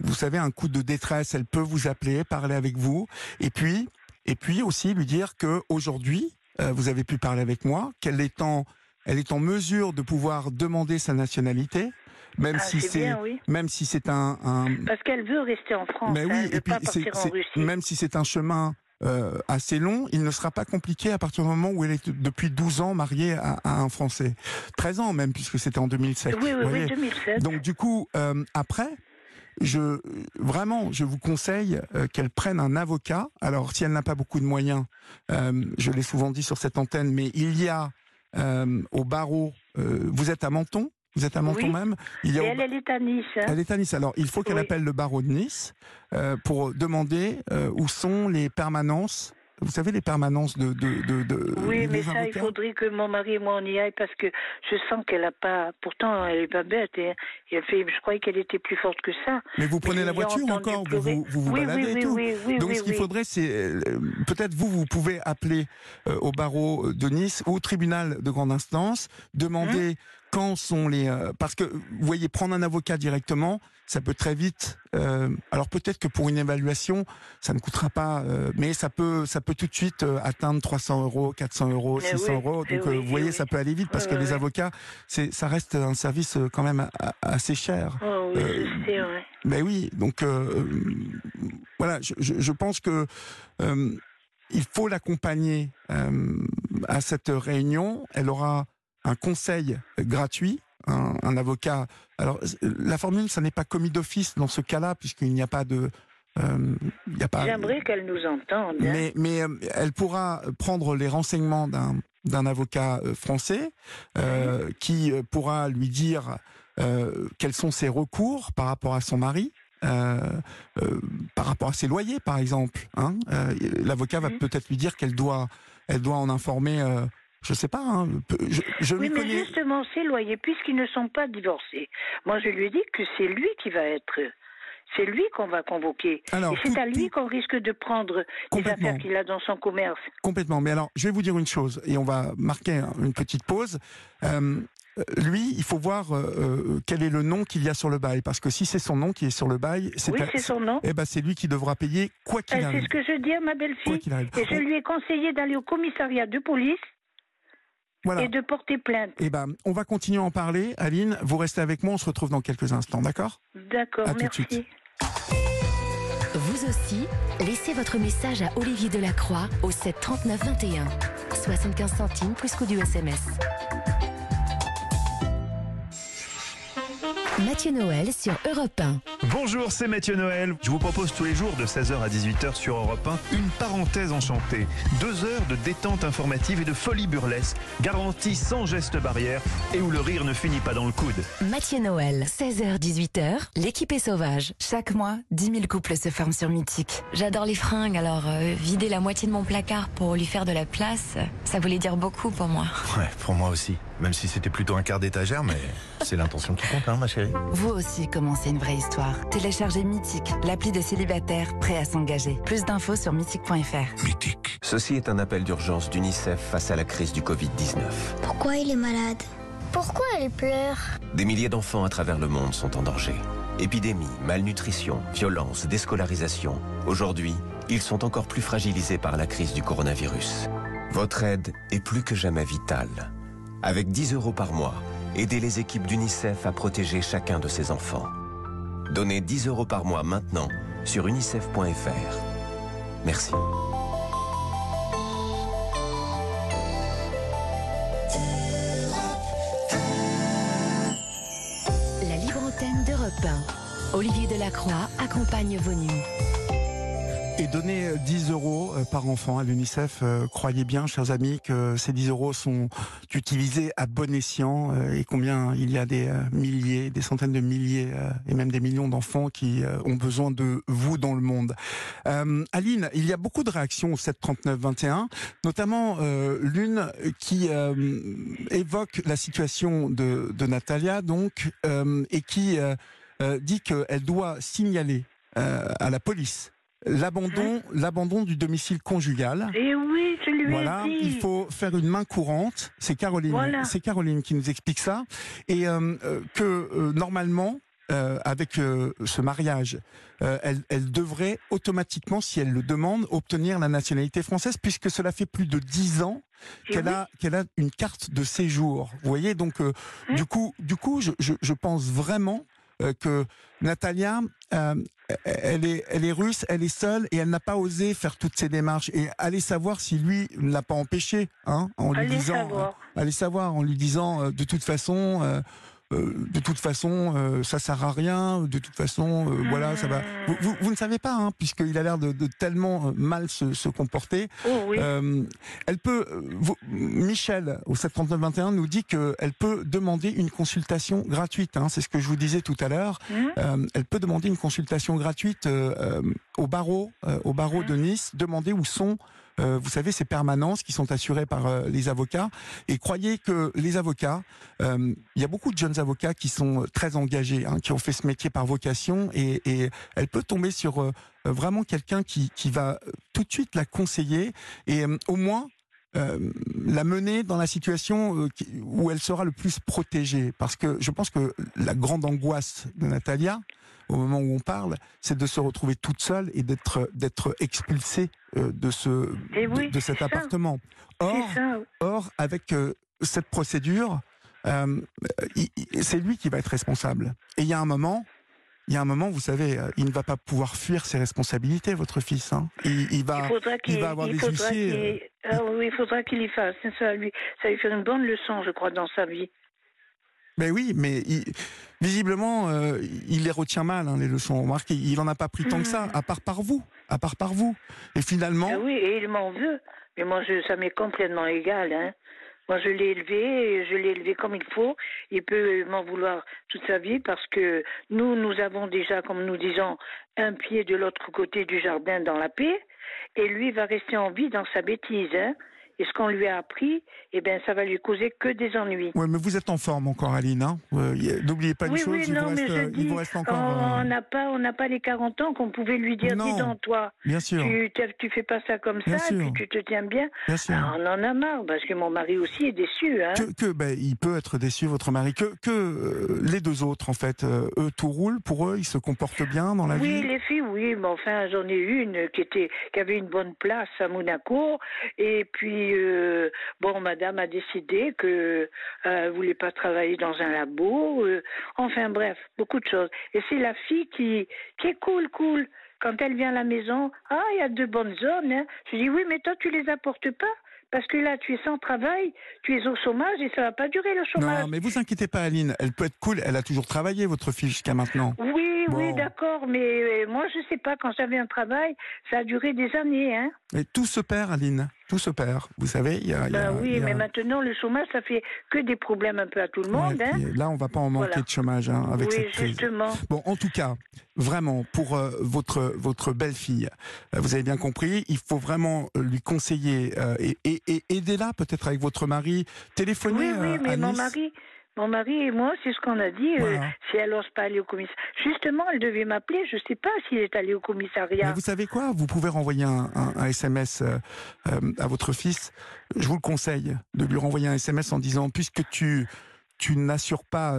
détresse, elle peut vous appeler, parler avec vous, et puis aussi lui dire que aujourd'hui, vous avez pu parler avec moi, elle est en mesure de pouvoir demander sa nationalité, même si c'est un parce qu'elle veut rester en France. Mais oui, elle veut pas partir en Russie. Même si c'est un chemin assez long, il ne sera pas compliqué à partir du moment où elle est depuis 12 ans mariée à un Français. 13 ans même, puisque c'était en 2007. Oui, 2007. Donc du coup, après, je vous conseille qu'elle prenne un avocat. Alors, si elle n'a pas beaucoup de moyens, je l'ai souvent dit sur cette antenne, mais il y a au barreau, vous êtes à Menton? Vous êtes à Menton même. Elle est à Nice. Hein. Elle est à Nice. Alors, il faut qu'elle appelle le barreau de Nice pour demander où sont les permanences vous savez, les permanences de oui, mais des ça, il faudrait que mon mari et moi on y aille parce que je sens qu'elle a pas. Pourtant, elle est pas bête. Et elle fait, je croyais qu'elle était plus forte que ça. Mais vous prenez la voiture encore, vous baladez et tout. Donc ce qu'il faudrait, c'est peut-être vous pouvez appeler au barreau de Nice ou au tribunal de grande instance, demander quand sont les... parce que, vous voyez, prendre un avocat directement, ça peut très vite... alors peut-être que pour une évaluation, ça ne coûtera pas... mais ça peut tout de suite atteindre 300 €, 400 €, 600 €. Donc vous voyez, ça peut aller vite parce que les avocats, ça reste un service quand même assez cher. Oh oui, je sais, ouais. Ben oui, donc voilà, je pense que... il faut l'accompagner à cette réunion. Elle aura un conseil gratuit, un avocat. Alors, la formule, ça n'est pas commis d'office dans ce cas-là, puisqu'il n'y a pas de... J'aimerais qu'elle nous entende. Hein. Mais elle pourra prendre les renseignements d'un avocat français qui pourra lui dire quels sont ses recours par rapport à son mari. Par rapport à ses loyers, par exemple, hein, l'avocat va peut-être lui dire qu'elle doit en informer. Je sais pas. Hein, oui, mais justement, ces loyers, puisqu'ils ne sont pas divorcés, moi je lui ai dit que c'est lui qui va être. C'est lui qu'on va convoquer. Alors, et c'est à lui qu'on risque de prendre les affaires qu'il a dans son commerce. Complètement. Mais alors, je vais vous dire une chose, et on va marquer une petite pause. Lui, il faut voir quel est le nom qu'il y a sur le bail, parce que si c'est son nom qui est sur le bail, c'est son nom. Eh ben, c'est lui qui devra payer quoi qu'il arrive. C'est ce que je dis à ma belle-fille. Et je lui ai conseillé d'aller au commissariat de police. Voilà. Et de porter plainte. Eh ben, on va continuer à en parler. Aline, vous restez avec moi, on se retrouve dans quelques instants, d'accord ? D'accord, merci. Tout de suite. Vous aussi, laissez votre message à Olivier Delacroix au 7 39 21. 75 centimes plus coût du SMS. Mathieu Noël sur Europe 1. Bonjour, c'est Mathieu Noël. Je vous propose tous les jours de 16h à 18h sur Europe 1 une parenthèse enchantée. 2 heures de détente informative et de folie burlesque, garantie sans geste barrière et où le rire ne finit pas dans le coude. Mathieu Noël, 16h-18h, l'équipe est sauvage. Chaque mois, 10 000 couples se forment sur Mythique. J'adore les fringues, alors vider la moitié de mon placard pour lui faire de la place, ça voulait dire beaucoup pour moi. Ouais, pour moi aussi. Même si c'était plutôt un quart d'étagère, mais c'est l'intention qui compte, hein, ma chérie. Vous aussi commencez une vraie histoire. Téléchargez Mythique, l'appli des célibataires prêts à s'engager. Plus d'infos sur mythique.fr. Mythique. Ceci est un appel d'urgence d'UNICEF face à la crise du Covid-19. Pourquoi il est malade? Pourquoi elle pleure? Des milliers d'enfants à travers le monde sont en danger. Épidémie, malnutrition, violence, déscolarisation. Aujourd'hui, ils sont encore plus fragilisés par la crise du coronavirus. Votre aide est plus que jamais vitale. Avec 10 € par mois, aidez les équipes d'UNICEF à protéger chacun de ces enfants. Donnez 10 € par mois maintenant sur unicef.fr. Merci. La libre antenne d'Europe 1. Olivier Delacroix accompagne vos nuits. Et donner 10 € par enfant à l'UNICEF, croyez bien, chers amis, que ces 10 € sont utilisés à bon escient et combien il y a des milliers, des centaines de milliers et même des millions d'enfants qui ont besoin de vous dans le monde. Aline, il y a beaucoup de réactions au 7 39 21, notamment l'une qui évoque la situation de Natalia, donc, et qui dit qu'elle doit signaler à la police l'abandon du domicile conjugal. Et oui, je lui ai dit. Il faut faire une main courante. C'est Caroline. Voilà. C'est Caroline qui nous explique ça. Et que normalement, avec ce mariage, elle devrait automatiquement, si elle le demande, obtenir la nationalité française, puisque cela fait plus de 10 ans qu'elle a une carte de séjour. Vous voyez, donc du coup, je pense vraiment que Natalia, elle est russe, elle est seule et elle n'a pas osé faire toutes ces démarches. Et allez savoir si lui ne l'a pas empêché, hein, en lui disant, de toute façon. Ça sert à rien. De toute façon, voilà, ça va. Vous ne savez pas, hein, puisqu'il a l'air de tellement mal se comporter. Oh, oui. Elle peut. Michel au 739-21 nous dit qu'elle peut demander une consultation gratuite. Hein, c'est ce que je vous disais tout à l'heure. Elle peut demander une consultation gratuite au barreau de Nice. Demander où sont vous savez, ces permanences qui sont assurées par les avocats. Et croyez que les avocats, il y a beaucoup de jeunes avocats qui sont très engagés, hein, qui ont fait ce métier par vocation, et elle peut tomber sur vraiment quelqu'un qui va tout de suite la conseiller et au moins la mener dans la situation où elle sera le plus protégée. Parce que je pense que la grande angoisse de Natalia, au moment où on parle, c'est de se retrouver toute seule et d'être expulsée de cet appartement. Or, avec cette procédure, c'est lui qui va être responsable. Et il y a un moment, vous savez, il ne va pas pouvoir fuir ses responsabilités, votre fils. Hein. Il va avoir des huissiers. Oui, il faudra qu'il y fasse. Ça va lui faire une bonne leçon, je crois, dans sa vie. Mais oui, mais visiblement, il les retient mal, hein, les leçons. Remarquez, il n'en a pas pris tant que ça, à part par vous. Et finalement... Ah oui, et il m'en veut. Mais moi, ça m'est complètement égal, hein. Moi, je l'ai élevé comme il faut. Il peut m'en vouloir toute sa vie parce que nous avons déjà, comme nous disons, un pied de l'autre côté du jardin dans la paix, et lui va rester en vie dans sa bêtise, hein. Et ce qu'on lui a appris, eh ben, ça va lui causer que des ennuis. Oui, mais vous êtes en forme encore, Aline. Hein, n'oubliez pas une chose, il vous reste encore... On n'a pas les 40 ans qu'on pouvait lui dire, dis donc, toi, bien sûr. Tu fais pas ça comme ça, et puis tu te tiens bien. Bien sûr. Alors, on en a marre, parce que mon mari aussi est déçu. Hein. Il peut être déçu, votre mari. Que les deux autres, en fait, eux, tout roule pour eux, ils se comportent bien dans la vie. Oui, les filles, oui, mais enfin, j'en ai une qui avait une bonne place à Monaco, et puis... madame a décidé que voulait pas travailler dans un labo. Enfin bref, beaucoup de choses. Et c'est la fille qui est cool. Quand elle vient à la maison, il y a de bonnes zones. Hein. Je dis oui, mais toi tu les apportes pas. Parce que là, tu es sans travail, tu es au chômage et ça va pas durer le chômage. Non, mais vous inquiétez pas, Aline. Elle peut être cool. Elle a toujours travaillé, votre fille, jusqu'à maintenant. Oui, d'accord. Mais moi, je sais pas. Quand j'avais un travail, ça a duré des années. Hein. Et tout se perd, Aline. Tout se perd. Vous savez, mais maintenant, le chômage, ça fait que des problèmes un peu à tout le monde. Hein. Là, on va pas en manquer de chômage avec cette crise. Justement. Bon, en tout cas, vraiment, pour votre belle-fille, vous avez bien compris, il faut vraiment lui conseiller et aidez-la peut-être avec votre mari. Téléphonez mais à Nice. Mon mari et moi, c'est ce qu'on a dit. Voilà. Si elle n'ose pas aller au commissariat. Justement, elle devait m'appeler. Je ne sais pas s'il est allé au commissariat. Mais vous savez quoi ? Vous pouvez renvoyer un SMS à votre fils. Je vous le conseille de lui renvoyer un SMS en disant, puisque tu n'assures pas,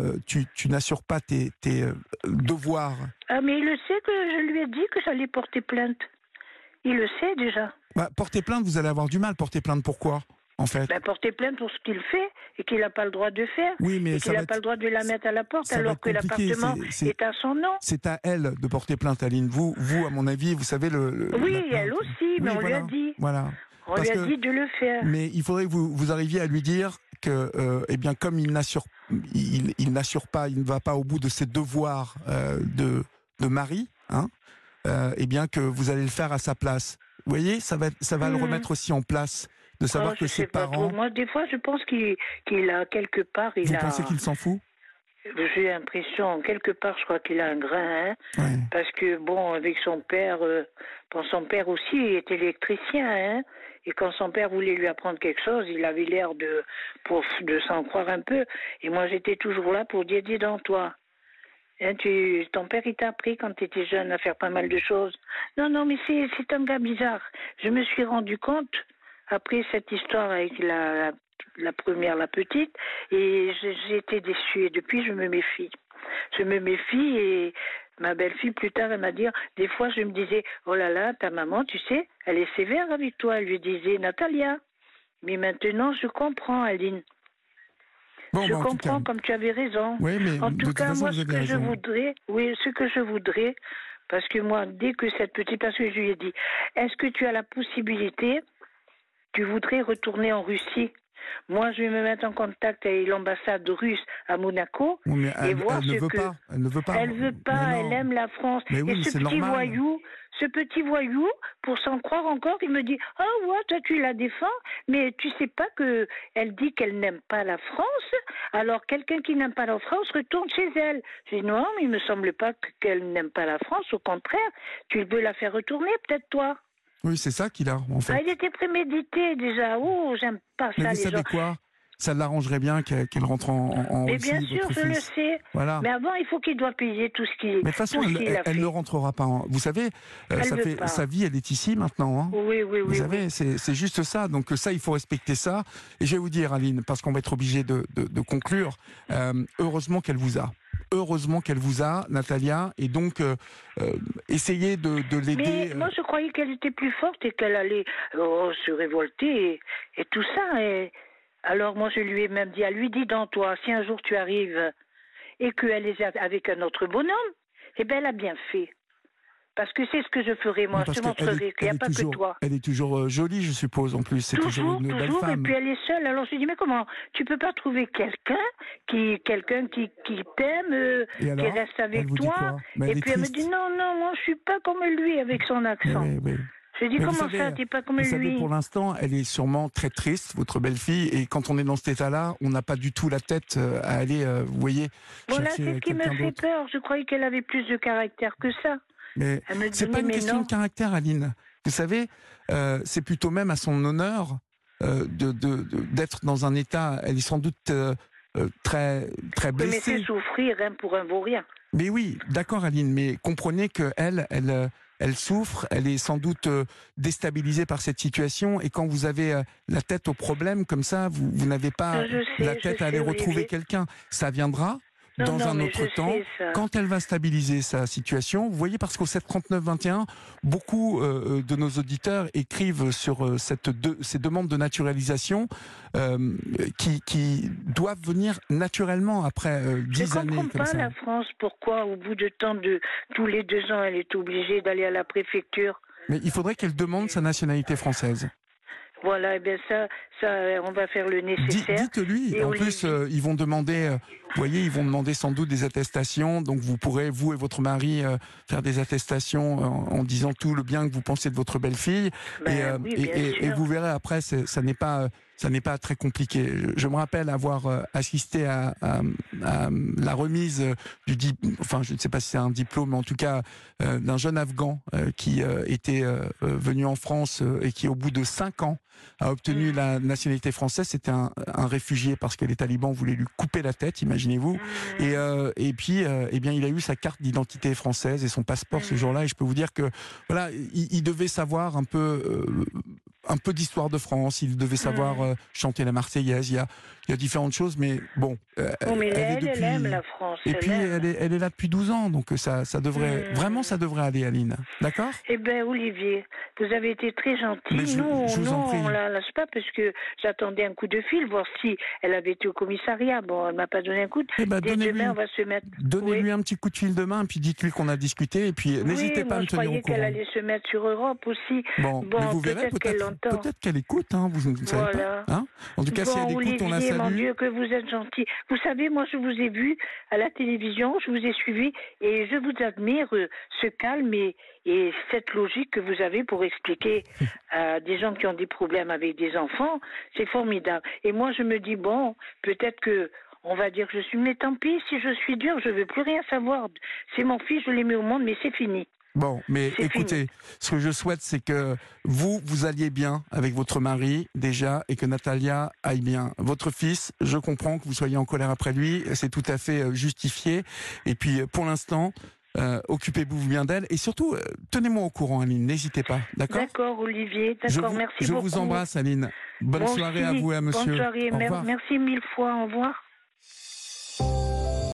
tes devoirs. Ah, mais il le sait que je lui ai dit que j'allais porter plainte. Il le sait déjà. Porter plainte, vous allez avoir du mal. Porter plainte, pourquoi ? En fait. Porter plainte pour ce qu'il fait et qu'il n'a pas le droit de faire. Oui, mais et qu'il n'a pas le droit de la mettre à la porte alors que l'appartement est à son nom. C'est à elle de porter plainte, Aline. Vous, à mon avis, vous savez Oui, elle aussi, mais on lui a dit. Voilà. On lui a dit de le faire. Mais il faudrait que vous arriviez à lui dire que, comme il n'assure pas, il ne va pas au bout de ses devoirs de mari, hein, que vous allez le faire à sa place. Vous voyez, ça va le remettre aussi en place. De savoir que ses parents... Moi, des fois, je pense qu'il a quelque part... Vous pensez qu'il s'en fout ? J'ai l'impression, quelque part, je crois qu'il a un grain, hein, ouais. Parce que, avec son père... son père aussi est électricien, hein, et quand son père voulait lui apprendre quelque chose, il avait l'air de s'en croire un peu. Et moi, j'étais toujours là pour dire, dis donc, toi... Hein, ton père, il t'a appris quand tu étais jeune à faire pas mal de choses. Non, mais c'est un gars bizarre. Je me suis rendu compte... Après cette histoire avec la première, la petite, et j'ai été déçue. Et depuis, je me méfie. Et ma belle-fille, plus tard, elle m'a dit, des fois, je me disais, oh là là, ta maman, tu sais, elle est sévère avec toi. Elle lui disait, Natalia. Mais maintenant, je comprends, Aline. Je comprends, comme tu avais raison. Oui, mais en tout cas, façon, moi, ce que je voudrais, parce que moi, dès que cette petite, parce que je lui ai dit, est-ce que tu as la possibilité... Tu voudrais retourner en Russie. Moi, je vais me mettre en contact avec l'ambassade russe à Monaco et voir ce que... Elle ne veut pas. Elle veut pas, elle aime la France. Mais oui, et ce petit voyou, pour s'en croire encore, il me dit « Ah ouais, toi tu la défends, mais tu sais pas que elle dit qu'elle n'aime pas la France, alors quelqu'un qui n'aime pas la France retourne chez elle. » Je dis « Non, mais il me semble pas qu'elle n'aime pas la France, au contraire, tu veux la faire retourner peut-être toi. » Oui, c'est ça qu'il a, en fait. Il était prémédité déjà. Oh, j'aime pas ça, mais vous savez quoi? Ça l'arrangerait bien qu'elle rentre en mais Russie, bien sûr, je le sais. Voilà. Mais avant, il faut qu'il doit payer tout ce qu'il a fait. Mais de toute façon, elle ne rentrera pas. Vous savez, sa vie, elle est ici maintenant. Hein. Oui. Vous savez, c'est juste ça. Donc ça, il faut respecter ça. Et je vais vous dire, Aline, parce qu'on va être obligé de conclure, heureusement qu'elle vous a. Heureusement qu'elle vous a, Natalia, et donc essayez de l'aider. Mais moi, je croyais qu'elle était plus forte et qu'elle allait se révolter et tout ça. Alors moi, je lui ai même dit, dis donc toi, si un jour tu arrives et qu'elle est avec un autre bonhomme, eh bien, elle a bien fait. Parce que c'est ce que je ferai, moi. Je te montrerai qu'il n'y a pas que toi. Elle est toujours jolie, je suppose, en plus. C'est toujours une belle femme. Et puis elle est seule. Alors je lui dis, mais comment? Tu peux pas trouver quelqu'un qui t'aime, qui reste avec toi? Et puis elle me dit, non, moi je suis pas comme lui avec son accent. Oui. Je dis, comment ça, t'es pas comme lui? Vous savez, pour l'instant, elle est sûrement très triste, votre belle-fille, et quand on est dans cet état-là, on n'a pas du tout la tête à aller, vous voyez, voilà, c'est ce qui me fait peur. Je croyais qu'elle avait plus de caractère que ça. Mais c'est pas une question de caractère, Aline. Vous savez, c'est plutôt même à son honneur d'être dans un état. Elle est sans doute très blessée. Mais c'est souffrir pour un vaut rien. Mais oui, d'accord, Aline. Mais comprenez que elle souffre. Elle est sans doute déstabilisée par cette situation. Et quand vous avez la tête au problème comme ça, vous n'avez pas la tête à aller retrouver quelqu'un. Ça viendra. Dans un autre temps, quand elle va stabiliser sa situation, vous voyez, parce qu'au 739-21, beaucoup de nos auditeurs écrivent sur ces demandes de naturalisation qui doivent venir naturellement après 10 années. Je ne comprends pas la France, pourquoi au bout de temps tous les 2 ans, elle est obligée d'aller à la préfecture. Mais il faudrait qu'elle demande sa nationalité française. Voilà, et bien ça, on va faire le nécessaire. Dites-lui. En plus, ils vont demander, vous voyez, ils vont demander sans doute des attestations. Donc vous pourrez, vous et votre mari, faire des attestations en disant tout le bien que vous pensez de votre belle-fille. Et vous verrez après, ça n'est pas très compliqué. Je me rappelle avoir assisté à la remise enfin je ne sais pas si c'est un diplôme, mais en tout cas d'un jeune Afghan qui était venu en France et qui au bout de 5 ans a obtenu la nationalité française. C'était un réfugié parce que les talibans voulaient lui couper la tête, imaginez-vous. Et puis, eh bien, il a eu sa carte d'identité française et son passeport ce jour-là. Et je peux vous dire que voilà, il devait savoir un peu d'histoire de France. Il devait savoir chanter la Marseillaise. Il y a différentes choses, mais bon. Elle aime la France. Et puis, elle est là depuis 12 ans, donc ça devrait vraiment, ça devrait aller, Aline. D'accord? Eh bien, Olivier, vous avez été très gentil. On la lâche pas parce que j'attendais un coup de fil, voir si elle avait été au commissariat. Bon, elle m'a pas donné un coup de fil. Dès demain, on va se mettre. Donnez-lui un petit coup de fil demain, puis dites-lui qu'on a discuté, et puis n'hésitez pas à me tenir au courant. Je croyais qu'elle allait se mettre sur Europe aussi. Bon, mais vous verrez, peut-être qu'elle écoute, hein, vous ne savez pas. Hein, en tout cas, si elle écoute, Olivier, on la salue. Mon Dieu, que vous êtes gentil. Vous savez, moi, je vous ai vu à la télévision, je vous ai suivi, et je vous admire ce calme et cette logique que vous avez pour expliquer à des gens qui ont des problèmes avec des enfants. C'est formidable. Et moi, je me dis, bon, peut-être que on va dire que je suis, mais tant pis, si je suis dure, je ne veux plus rien savoir. C'est mon fils, je l'ai mis au monde, mais c'est fini. Bon, mais écoutez, ce que je souhaite, c'est que vous alliez bien avec votre mari, déjà, et que Natalia aille bien. Votre fils, je comprends que vous soyez en colère après lui, c'est tout à fait justifié. Et puis, pour l'instant, occupez-vous bien d'elle. Et surtout, tenez-moi au courant, Aline, n'hésitez pas, d'accord? D'accord, Olivier, d'accord, merci beaucoup. Je vous embrasse, Aline. Bonne soirée à vous et à monsieur. Bonne soirée, merci 1000 fois, au revoir.